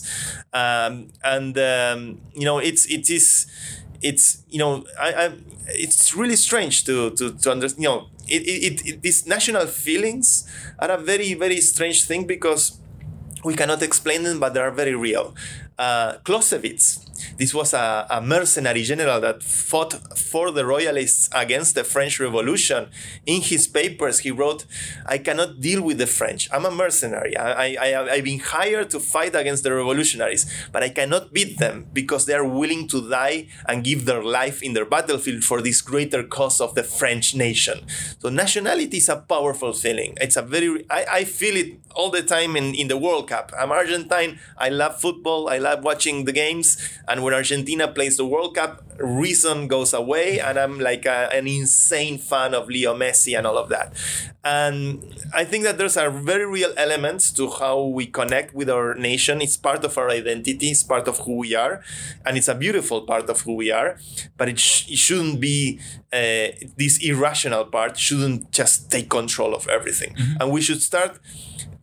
It's really strange to understand. These national feelings are a very, very strange thing because we cannot explain them, but they are very real. Clausewitz, this was a mercenary general that fought for the royalists against the French Revolution. In his papers, he wrote, "I cannot deal with the French. I'm a mercenary. I've been hired to fight against the revolutionaries, but I cannot beat them because they are willing to die and give their life in their battlefield for this greater cause of the French nation." So nationality is a powerful feeling. It's I feel it all the time in the World Cup. I'm Argentine. I love football. I love watching the games. And when Argentina plays the World Cup, reason goes away, and I'm like an insane fan of Leo Messi and all of that. And I think that there's a very real elements to how we connect with our nation. It's part of our identity. It's part of who we are, and it's a beautiful part of who we are. But it shouldn't be this irrational part. Shouldn't just take control of everything. And we should start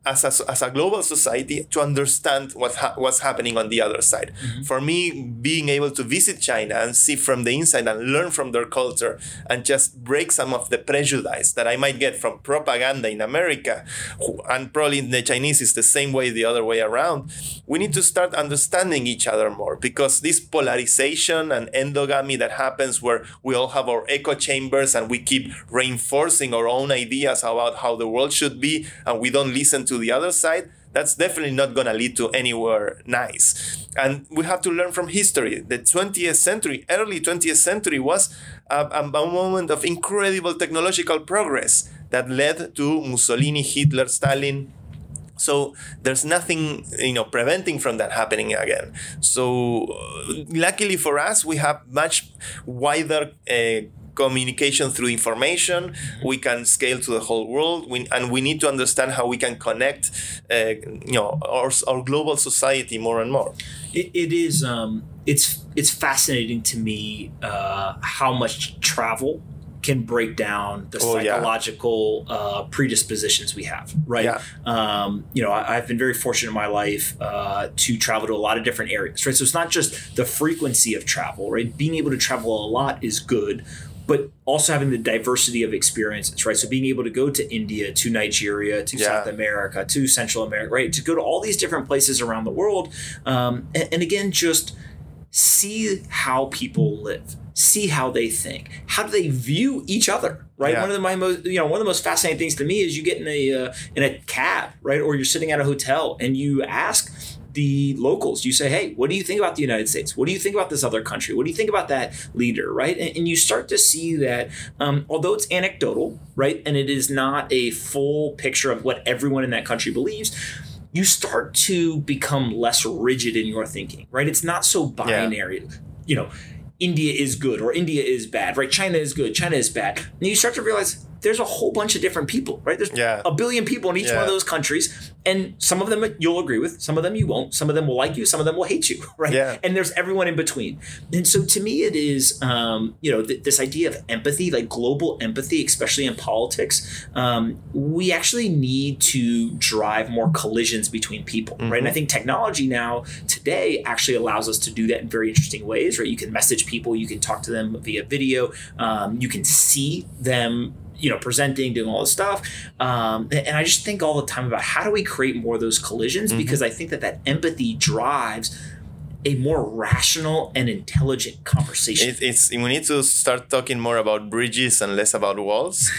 as a global society to understand what's happening on the other side. Mm-hmm. For me, being able to visit China and see from the inside and learn from their culture and just break some of the prejudice that I might get from propaganda in America, and probably in the Chinese is the same way the other way around. We need to start understanding each other more, because this polarization and endogamy that happens where we all have our echo chambers and we keep reinforcing our own ideas about how the world should be, and we don't listen to the other side, that's definitely not going to lead to anywhere nice. And we have to learn from history. The 20th century, early 20th century, was a moment of incredible technological progress that led to Mussolini, Hitler, Stalin. So there's nothing, preventing from that happening again. So luckily for us, we have much wider communication through information. We can scale to the whole world, and we need to understand how we can connect, our global society more and more. It is. It's fascinating to me how much travel can break down the psychological predispositions we have, right? Yeah. I've been very fortunate in my life to travel to a lot of different areas, right? So it's not just the frequency of travel, right? Being able to travel a lot is good, but also having the diversity of experiences, right? So being able to go to India, to Nigeria, to South America, to Central America, right? To go to all these different places around the world. And again, just see how people live, see how they think, how do they view each other, right? Yeah. One of the most fascinating things to me is you get in a cab, right? Or you're sitting at a hotel and you ask the locals, you say, hey, what do you think about the United States? What do you think about this other country? What do you think about that leader, right? And you start to see that although it's anecdotal, right? And it is not a full picture of what everyone in that country believes, you start to become less rigid in your thinking, right? It's not so binary. India is good or India is bad, right? China is good, China is bad. And you start to realize there's a whole bunch of different people, right? There's a billion people in each one of those countries. And some of them you'll agree with, some of them you won't, some of them will like you, some of them will hate you, right? Yeah. And there's everyone in between. And so to me, it is, this idea of empathy, like global empathy, especially in politics, we actually need to drive more collisions between people, right? And I think technology now today actually allows us to do that in very interesting ways, right? You can message people, you can talk to them via video, you can see them presenting, doing all this stuff. And I just think all the time about how do we create more of those collisions? Because I think that empathy drives a more rational and intelligent conversation. We need to start talking more about bridges and less about walls.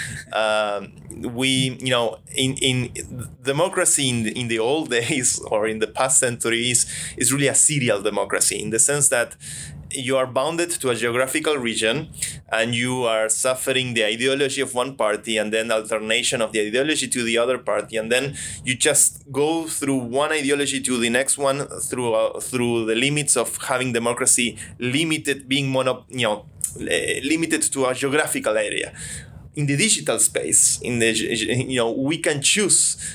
In democracy in the old days or in the past centuries is really a serial democracy, in the sense that you are bounded to a geographical region and you are suffering the ideology of one party and then alternation of the ideology to the other party. And then you just go through one ideology to the next one through the limits of having democracy limited, being limited to a geographical area. In the digital space, we can choose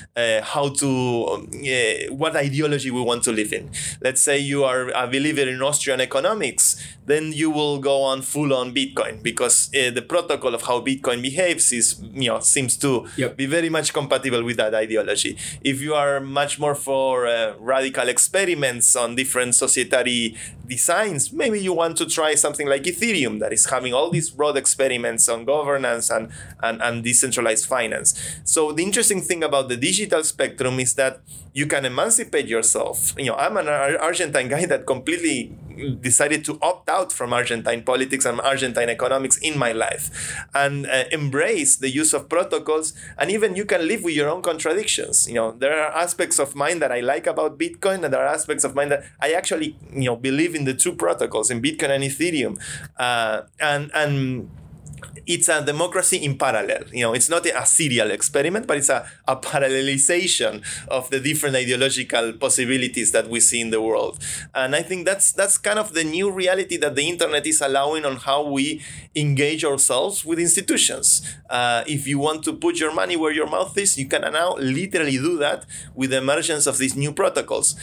what ideology we want to live in. Let's say you are a believer in Austrian economics, then you will go on full on Bitcoin, because the protocol of how Bitcoin behaves seems to be very much compatible with that ideology. If you are much more for radical experiments on different societary designs, maybe you want to try something like Ethereum, that is having all these broad experiments on governance and decentralized finance. So the interesting thing about the digital spectrum is that you can emancipate yourself. I'm an Argentine guy that completely decided to opt out from Argentine politics and Argentine economics in my life, and embrace the use of protocols. And even you can live with your own contradictions. There are aspects of mine that I like about Bitcoin, and there are aspects of mine that I actually believe in the two protocols, in Bitcoin and Ethereum, and it's a democracy in parallel. It's not a serial experiment, but it's a parallelization of the different ideological possibilities that we see in the world. And I think that's kind of the new reality that the internet is allowing on how we engage ourselves with institutions. If you want to put your money where your mouth is, you can now literally do that with the emergence of these new protocols.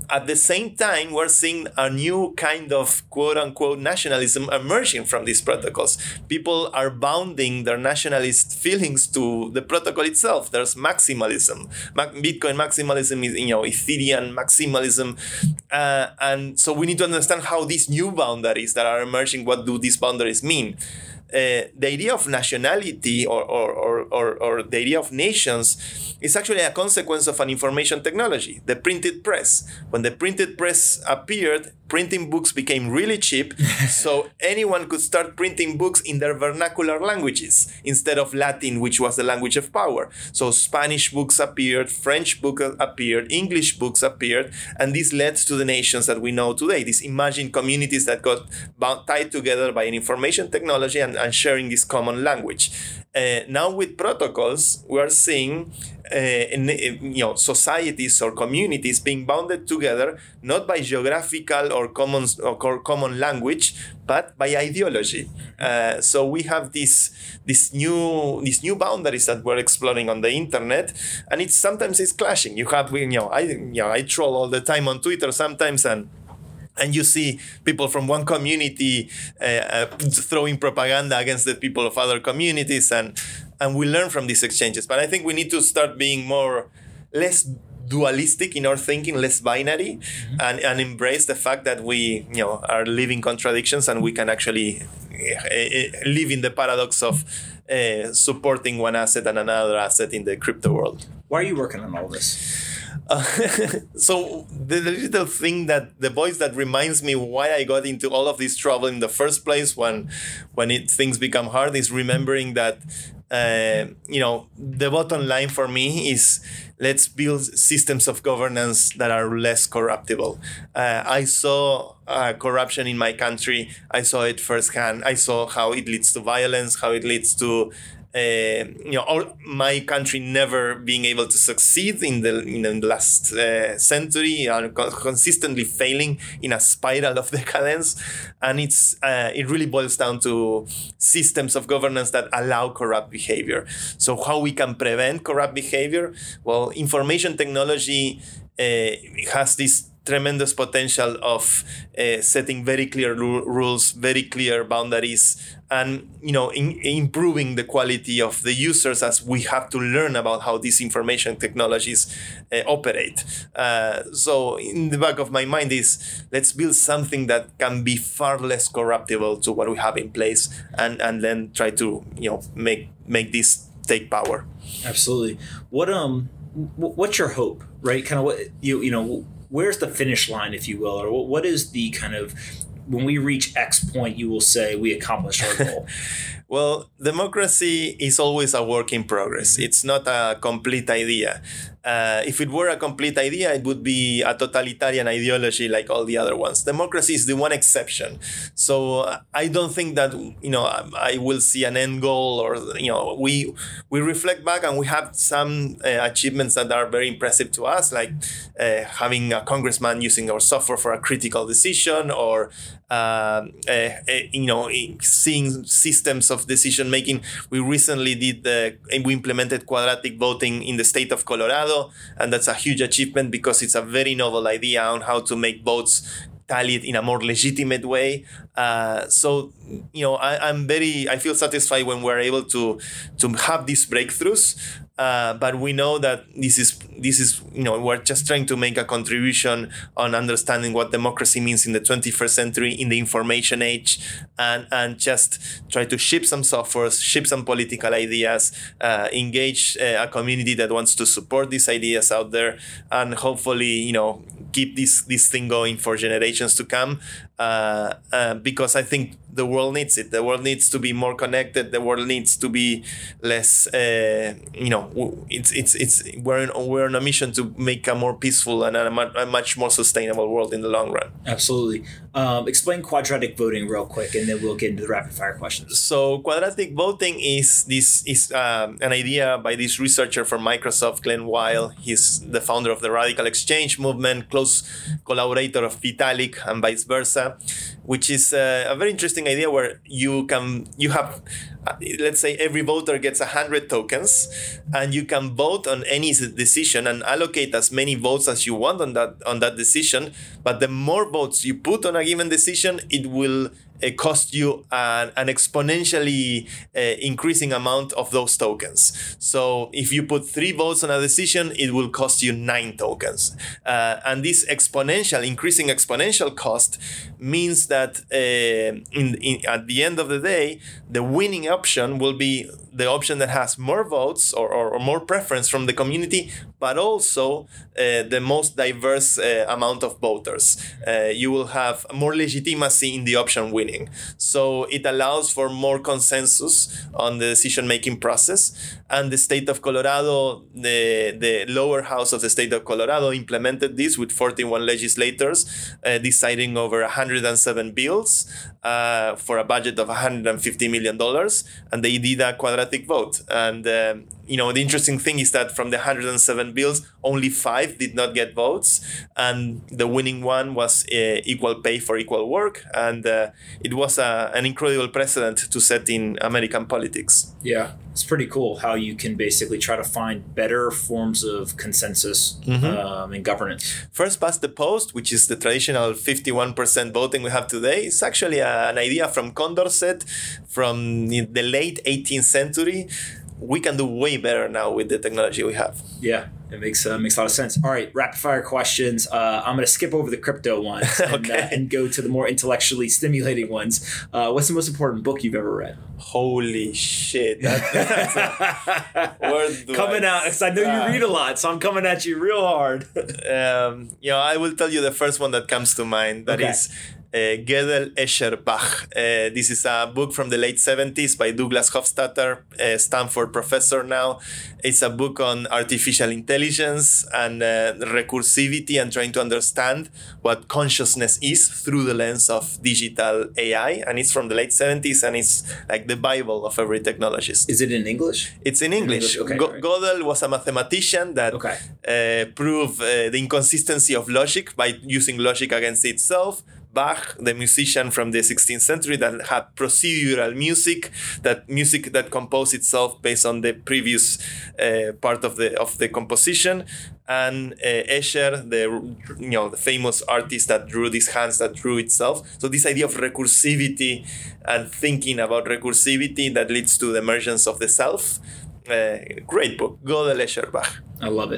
At the same time, we're seeing a new kind of quote-unquote nationalism emerging from these protocols. People are bounding their nationalist feelings to the protocol itself. There's maximalism. Bitcoin maximalism is, Ethereum maximalism. And so we need to understand how these new boundaries that are emerging, what do these boundaries mean? The idea of nationality or the idea of nations is actually a consequence of an information technology, the printed press. When the printed press appeared, printing books became really cheap, so anyone could start printing books in their vernacular languages instead of Latin, which was the language of power. So Spanish books appeared, French books appeared, English books appeared, and this led to the nations that we know today, these imagined communities that got tied together by an information technology and sharing this common language. Now with protocols, we are seeing societies or communities being bounded together not by geographical or common language, but by ideology. So we have these new boundaries that we're exploring on the internet, and sometimes it's clashing. You have I troll all the time on Twitter sometimes, and you see people from one community throwing propaganda against the people of other communities, and we learn from these exchanges. But I think we need to start being less dualistic in our thinking, less binary, and embrace the fact that we are living contradictions, and we can actually live in the paradox of supporting one asset and another asset in the crypto world. Why are you working on all this? So the little thing the voice that reminds me why I got into all of this trouble in the first place when things become hard is remembering that the bottom line for me is let's build systems of governance that are less corruptible. I saw corruption in my country. I saw it firsthand. I saw how it leads to violence, how it leads to my country never being able to succeed in the last century, consistently failing in a spiral of decadence, and it really boils down to systems of governance that allow corrupt behavior. So how we can prevent corrupt behavior? Well, information technology has this tremendous potential of setting very clear rules, very clear boundaries, and improving the quality of the users as we have to learn about how these information technologies operate. So in the back of my mind is let's build something that can be far less corruptible to what we have in place, and then try to make this take power. Absolutely. What's your hope, right? Kind of what where's the finish line, if you will, or what is the kind of, when we reach X point, you will say we accomplished our goal? Well, democracy is always a work in progress. It's not a complete idea. If it were a complete idea, it would be a totalitarian ideology like all the other ones. Democracy is the one exception. So I don't think that, I will see an end goal, or, we reflect back and we have some achievements that are very impressive to us, like having a congressman using our software for a critical decision, or seeing systems of decision making. We recently we implemented quadratic voting in the state of Colorado, and that's a huge achievement because it's a very novel idea on how to make votes tallied in a more legitimate way. So I feel satisfied when we're able to have these breakthroughs. But we know that this is we're just trying to make a contribution on understanding what democracy means in the 21st century, in the information age, and just try to ship some softwares, ship some political ideas, engage a community that wants to support these ideas out there, and hopefully keep this thing going for generations to come. Because I think the world needs it. The world needs to be more connected. The world needs to be less. We're on a mission to make a more peaceful and a much more sustainable world in the long run. Absolutely. Explain quadratic voting real quick, and then we'll get into the rapid fire questions. So quadratic voting is an idea by this researcher from Microsoft, Glenn Weil. He's the founder of the Radical Exchange movement, close collaborator of Vitalik, and vice versa. idea, which is a very interesting idea where you have, let's say every voter gets 100 tokens, and you can vote on any decision and allocate as many votes as you want on that decision. But the more votes you put on a given decision, it will cost you an exponentially increasing amount of those tokens. So if you put 3 votes on a decision, it will cost you 9 tokens. And this increasing exponential cost means that at the end of the day, the winning option will be the option that has more votes or more preference from the community, but also the most diverse amount of voters. You will have more legitimacy in the option winning. So it allows for more consensus on the decision-making process. And the state of Colorado, the lower house of the state of Colorado implemented this with 41 legislators deciding over 107 bills for a budget of $150 million. And they did a quadratic vote. And the interesting thing is that from the 107 bills, only 5 did not get votes. And the winning one was equal pay for equal work. And it was an incredible precedent to set in American politics. Yeah, it's pretty cool how you can basically try to find better forms of consensus in governance. First past the post, which is the traditional 51% voting we have today, is actually an idea from Condorcet from the late 18th century. We can do way better now with the technology we have. Yeah, it makes a lot of sense. All right, rapid fire questions. I'm going to skip over the crypto ones and go to the more intellectually stimulating ones. What's the most important book you've ever read? Holy shit. That's coming out, because I know you read a lot, so I'm coming at you real hard. I will tell you the first one that comes to mind. That is Gödel, Escher, Bach. This is a book from the late 70s by Douglas Hofstadter, a Stanford professor now. It's a book on artificial intelligence and recursivity and trying to understand what consciousness is through the lens of digital AI. And it's from the late 70s, and it's like the Bible of every technologist. Is it in English? It's in English. Okay, Gödel was a mathematician that proved the inconsistency of logic by using logic against itself. Bach, the musician from the 16th century that had procedural music that composed itself based on the previous part of the composition, and Escher, the famous artist that drew these hands that drew itself. So this idea of recursivity and thinking about recursivity that leads to the emergence of the self. Great book, Gödel, Escher, Bach. I love it.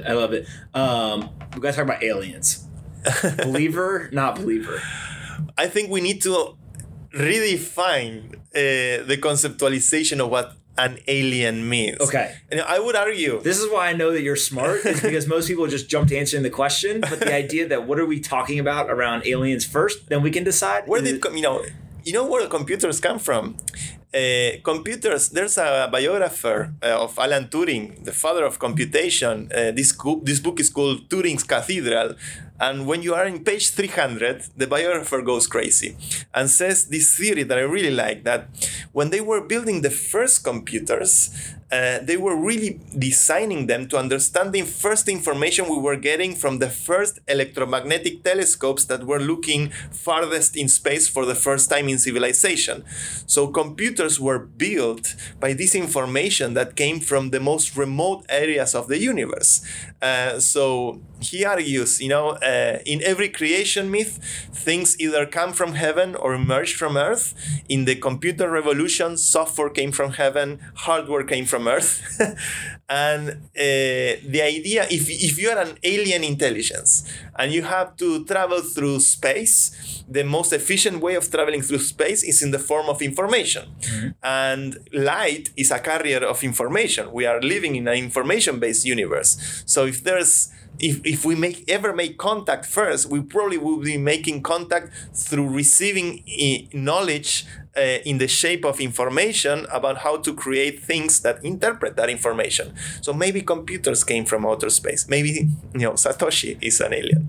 We got to talk about aliens. Believer, not believer. I think we need to redefine the conceptualization of what an alien means. Okay. And I would argue... This is why I know that you're smart, is because most people just jump to answering the question, but the idea that what are we talking about around aliens first, then we can decide. Where did... You know where computers come from? Computers, there's a biographer of Alan Turing, the father of computation. This book is called Turing's Cathedral. And when you are in page 300, the biographer goes crazy and says this theory that I really like, that when they were building the first computers, they were really designing them to understand the first information we were getting from the first electromagnetic telescopes that were looking farthest in space for the first time in civilization. So computers were built by this information that came from the most remote areas of the universe. So he argues, in every creation myth, things either come from heaven or emerge from earth. In the computer revolution, software came from heaven, hardware came from earth. And the idea, if you are an alien intelligence and you have to travel through space, the most efficient way of traveling through space is in the form of information. Mm-hmm. And light is a carrier of information. We are living in an information-based universe. So if we ever make contact first, we probably will be making contact through receiving knowledge in the shape of information about how to create things that interpret that information. So maybe computers came from outer space. Maybe Satoshi is an alien.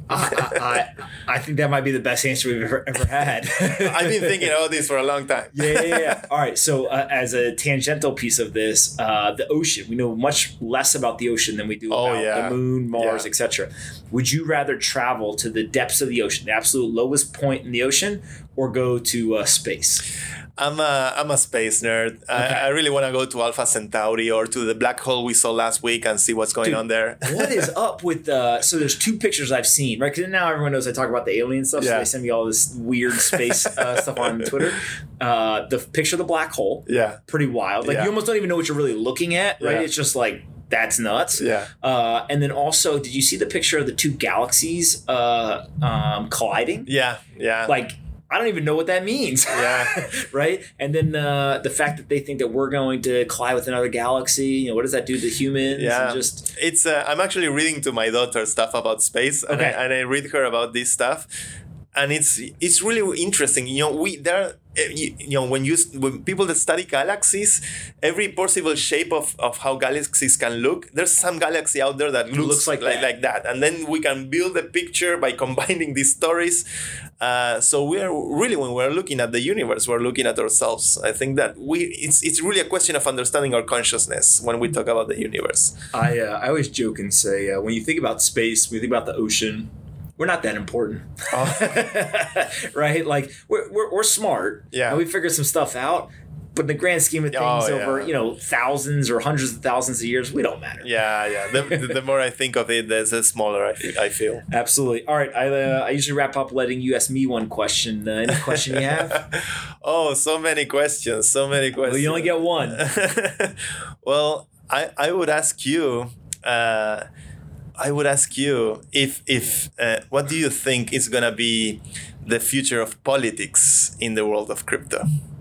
I think that might be the best answer we've ever had. I've been thinking about this for a long time. Yeah. All right. So as a tangential piece of this, the ocean. We know much less about the ocean than we do about the moon, Mars, etc. Would you rather travel to the depths of the ocean, the absolute lowest point in the ocean, or go to space? I'm a space nerd. Okay. I really want to go to Alpha Centauri or to the black hole we saw last week and see what's going on there. What is up with so there's two pictures I've seen, right? Because now everyone knows I talk about the alien stuff, so they send me all this weird space stuff on Twitter. The picture of the black hole, pretty wild. Like you almost don't even know what you're really looking at, right? It's just like, that's nuts. Yeah. And then also, did you see the picture of the two galaxies colliding? Yeah. Like, I don't even know what that means. Yeah. Right? And then the fact that they think that we're going to collide with another galaxy, you know, what does that do to humans? Yeah. And just it's I'm actually reading to my daughter stuff about space, and I read her about this stuff, and it's really interesting. You know, when people that study galaxies, every possible shape of how galaxies can look, there's some galaxy out there that looks like that. And then we can build a picture by combining these stories. So we are really, when we're looking at the universe, we're looking at ourselves. I think that it's really a question of understanding our consciousness when we talk about the universe. I always joke and say, when you think about space, when you think about the ocean, we're not that important, right? Like we're smart, and we figured some stuff out. But in the grand scheme of things, over thousands or hundreds of thousands of years, we don't matter. Yeah. The more I think of it, the smaller I feel. Absolutely. All right. I usually wrap up letting you ask me one question. Any question you have? Oh, so many questions. Well, you only get one. Well, I would ask you. If what do you think is gonna be the future of politics in the world of crypto?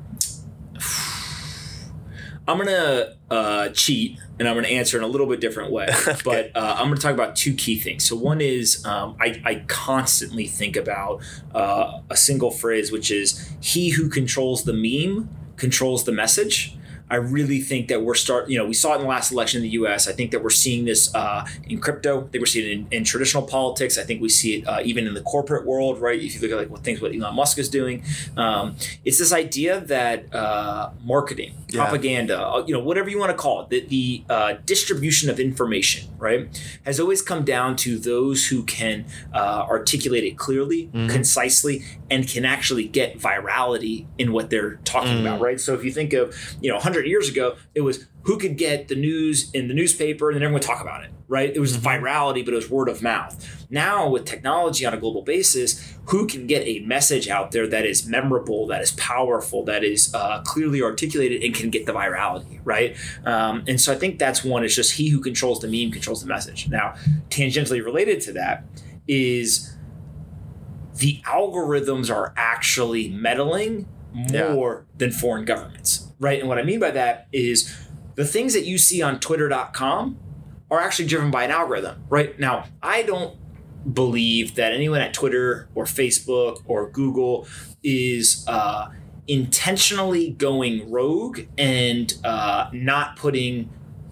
I'm gonna cheat and I'm gonna answer in a little bit different way, but I'm gonna talk about two key things. So one is I constantly think about a single phrase, which is "He who controls the meme controls the message." I really think that we saw it in the last election in the U.S. I think that we're seeing this in crypto. I think we're seeing it in traditional politics. I think we see it even in the corporate world, right? If you look at what Elon Musk is doing, it's this idea that marketing, propaganda, whatever you want to call it, the distribution of information, right, has always come down to those who can articulate it clearly, concisely, and can actually get virality in what they're talking about, right? So if you think of 100 years ago, it was who could get the news in the newspaper and then everyone would talk about it, right? It was virality, but it was word of mouth. Now with technology on a global basis, who can get a message out there that is memorable, that is powerful, that is clearly articulated and can get the virality, right? And so I think that's one. It's just he who controls the meme controls the message. Now, tangentially related to that is the algorithms are actually meddling more than foreign governments, right? And what I mean by that is the things that you see on twitter.com are actually driven by an algorithm, right? Now, I don't believe that anyone at Twitter or Facebook or Google is intentionally going rogue and not putting,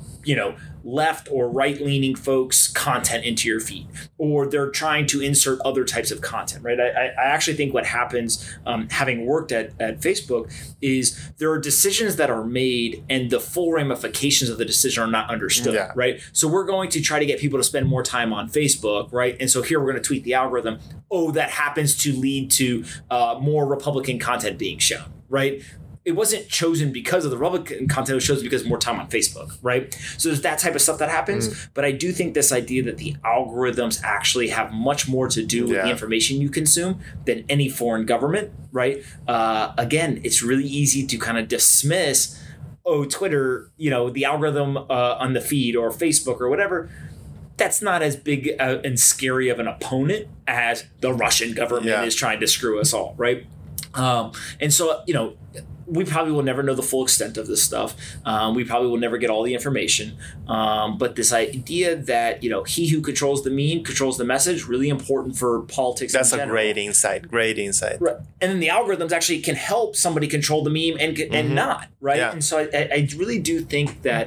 left or right-leaning folks' content into your feed, or they're trying to insert other types of content, right? I actually think what happens, having worked at Facebook, is there are decisions that are made and the full ramifications of the decision are not understood, right? So we're going to try to get people to spend more time on Facebook, right? And so here we're going to tweak the algorithm. Oh, that happens to lead to more Republican content being shown, right? It wasn't chosen because of the Republican content. It was chosen because of more time on Facebook, right? So there's that type of stuff that happens. But I do think this idea that the algorithms actually have much more to do with the information you consume than any foreign government, right? Again, it's really easy to kind of dismiss, Twitter, the algorithm on the feed or Facebook or whatever. That's not as big and scary of an opponent as the Russian government is trying to screw us all, right? And so, we probably will never know the full extent of this stuff. We probably will never get all the information. But this idea that, he who controls the meme controls the message, really important for politics. That's a great insight. Great insight. Right. And then the algorithms actually can help somebody control the meme and not, right? Yeah. And so I really do think that,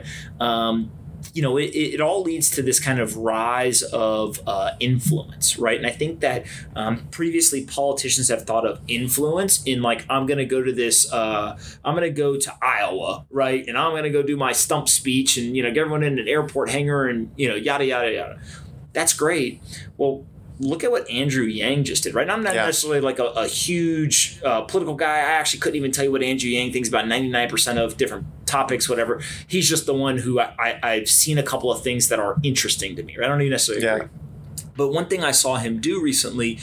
it all leads to this kind of rise of influence, right? And I think that previously politicians have thought of influence in I'm going to go to this, I'm going to go to Iowa, right? And I'm going to go do my stump speech and, get everyone in an airport hangar and, yada, yada, yada. That's great. Well, look at what Andrew Yang just did, right? I'm not necessarily like a huge political guy. I actually couldn't even tell you what Andrew Yang thinks about 99% of different topics, whatever. He's just the one who I've seen a couple of things that are interesting to me, right? I don't even necessarily agree. But one thing I saw him do recently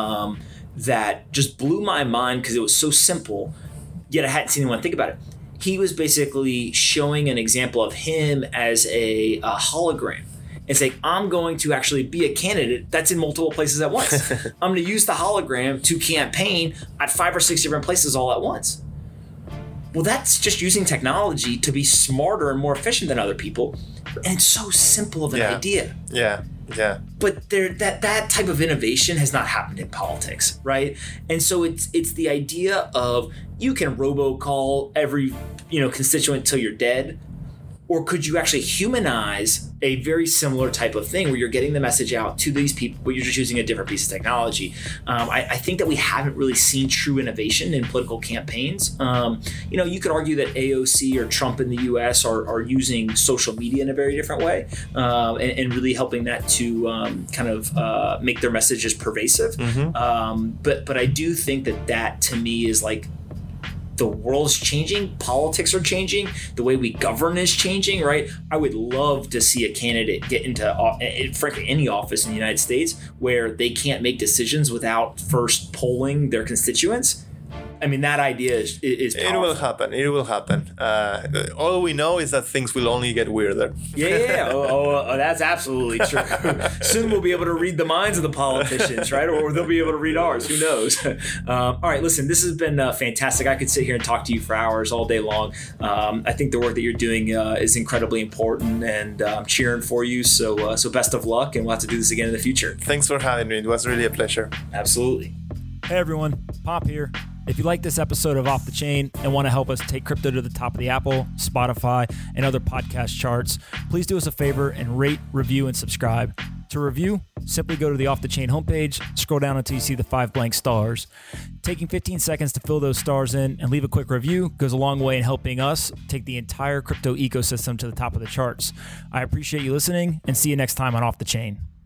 that just blew my mind because it was so simple, yet I hadn't seen anyone think about it. He was basically showing an example of him as a hologram. It's like, I'm going to actually be a candidate that's in multiple places at once. I'm going to use the hologram to campaign at 5 or 6 different places all at once. Well, that's just using technology to be smarter and more efficient than other people. And it's so simple of an idea. Yeah. But that type of innovation has not happened in politics, right? And so it's the idea of you can robocall every constituent till you're dead, or could you actually humanize a very similar type of thing where you're getting the message out to these people, but you're just using a different piece of technology? I think that we haven't really seen true innovation in political campaigns. You could argue that AOC or Trump in the U.S. are using social media in a very different way and really helping that to make their messages pervasive. But I do think that to me is like, the world's changing, politics are changing, the way we govern is changing, right? I would love to see a candidate get into, frankly, any office in the United States where they can't make decisions without first polling their constituents. I mean, that idea is powerful. It will happen. All we know is that things will only get weirder. Yeah. That's absolutely true. Soon we'll be able to read the minds of the politicians, right? Or they'll be able to read ours. Who knows? All right, listen, this has been fantastic. I could sit here and talk to you for hours all day long. I think the work that you're doing is incredibly important, and I'm cheering for you. So best of luck, and we'll have to do this again in the future. Thanks for having me. It was really a pleasure. Absolutely. Hey everyone, Pop here. If you like this episode of Off the Chain and want to help us take crypto to the top of the Apple, Spotify, and other podcast charts, please do us a favor and rate, review, and subscribe. To review, simply go to the Off the Chain homepage, scroll down until you see the 5 blank stars. Taking 15 seconds to fill those stars in and leave a quick review goes a long way in helping us take the entire crypto ecosystem to the top of the charts. I appreciate you listening, and see you next time on Off the Chain.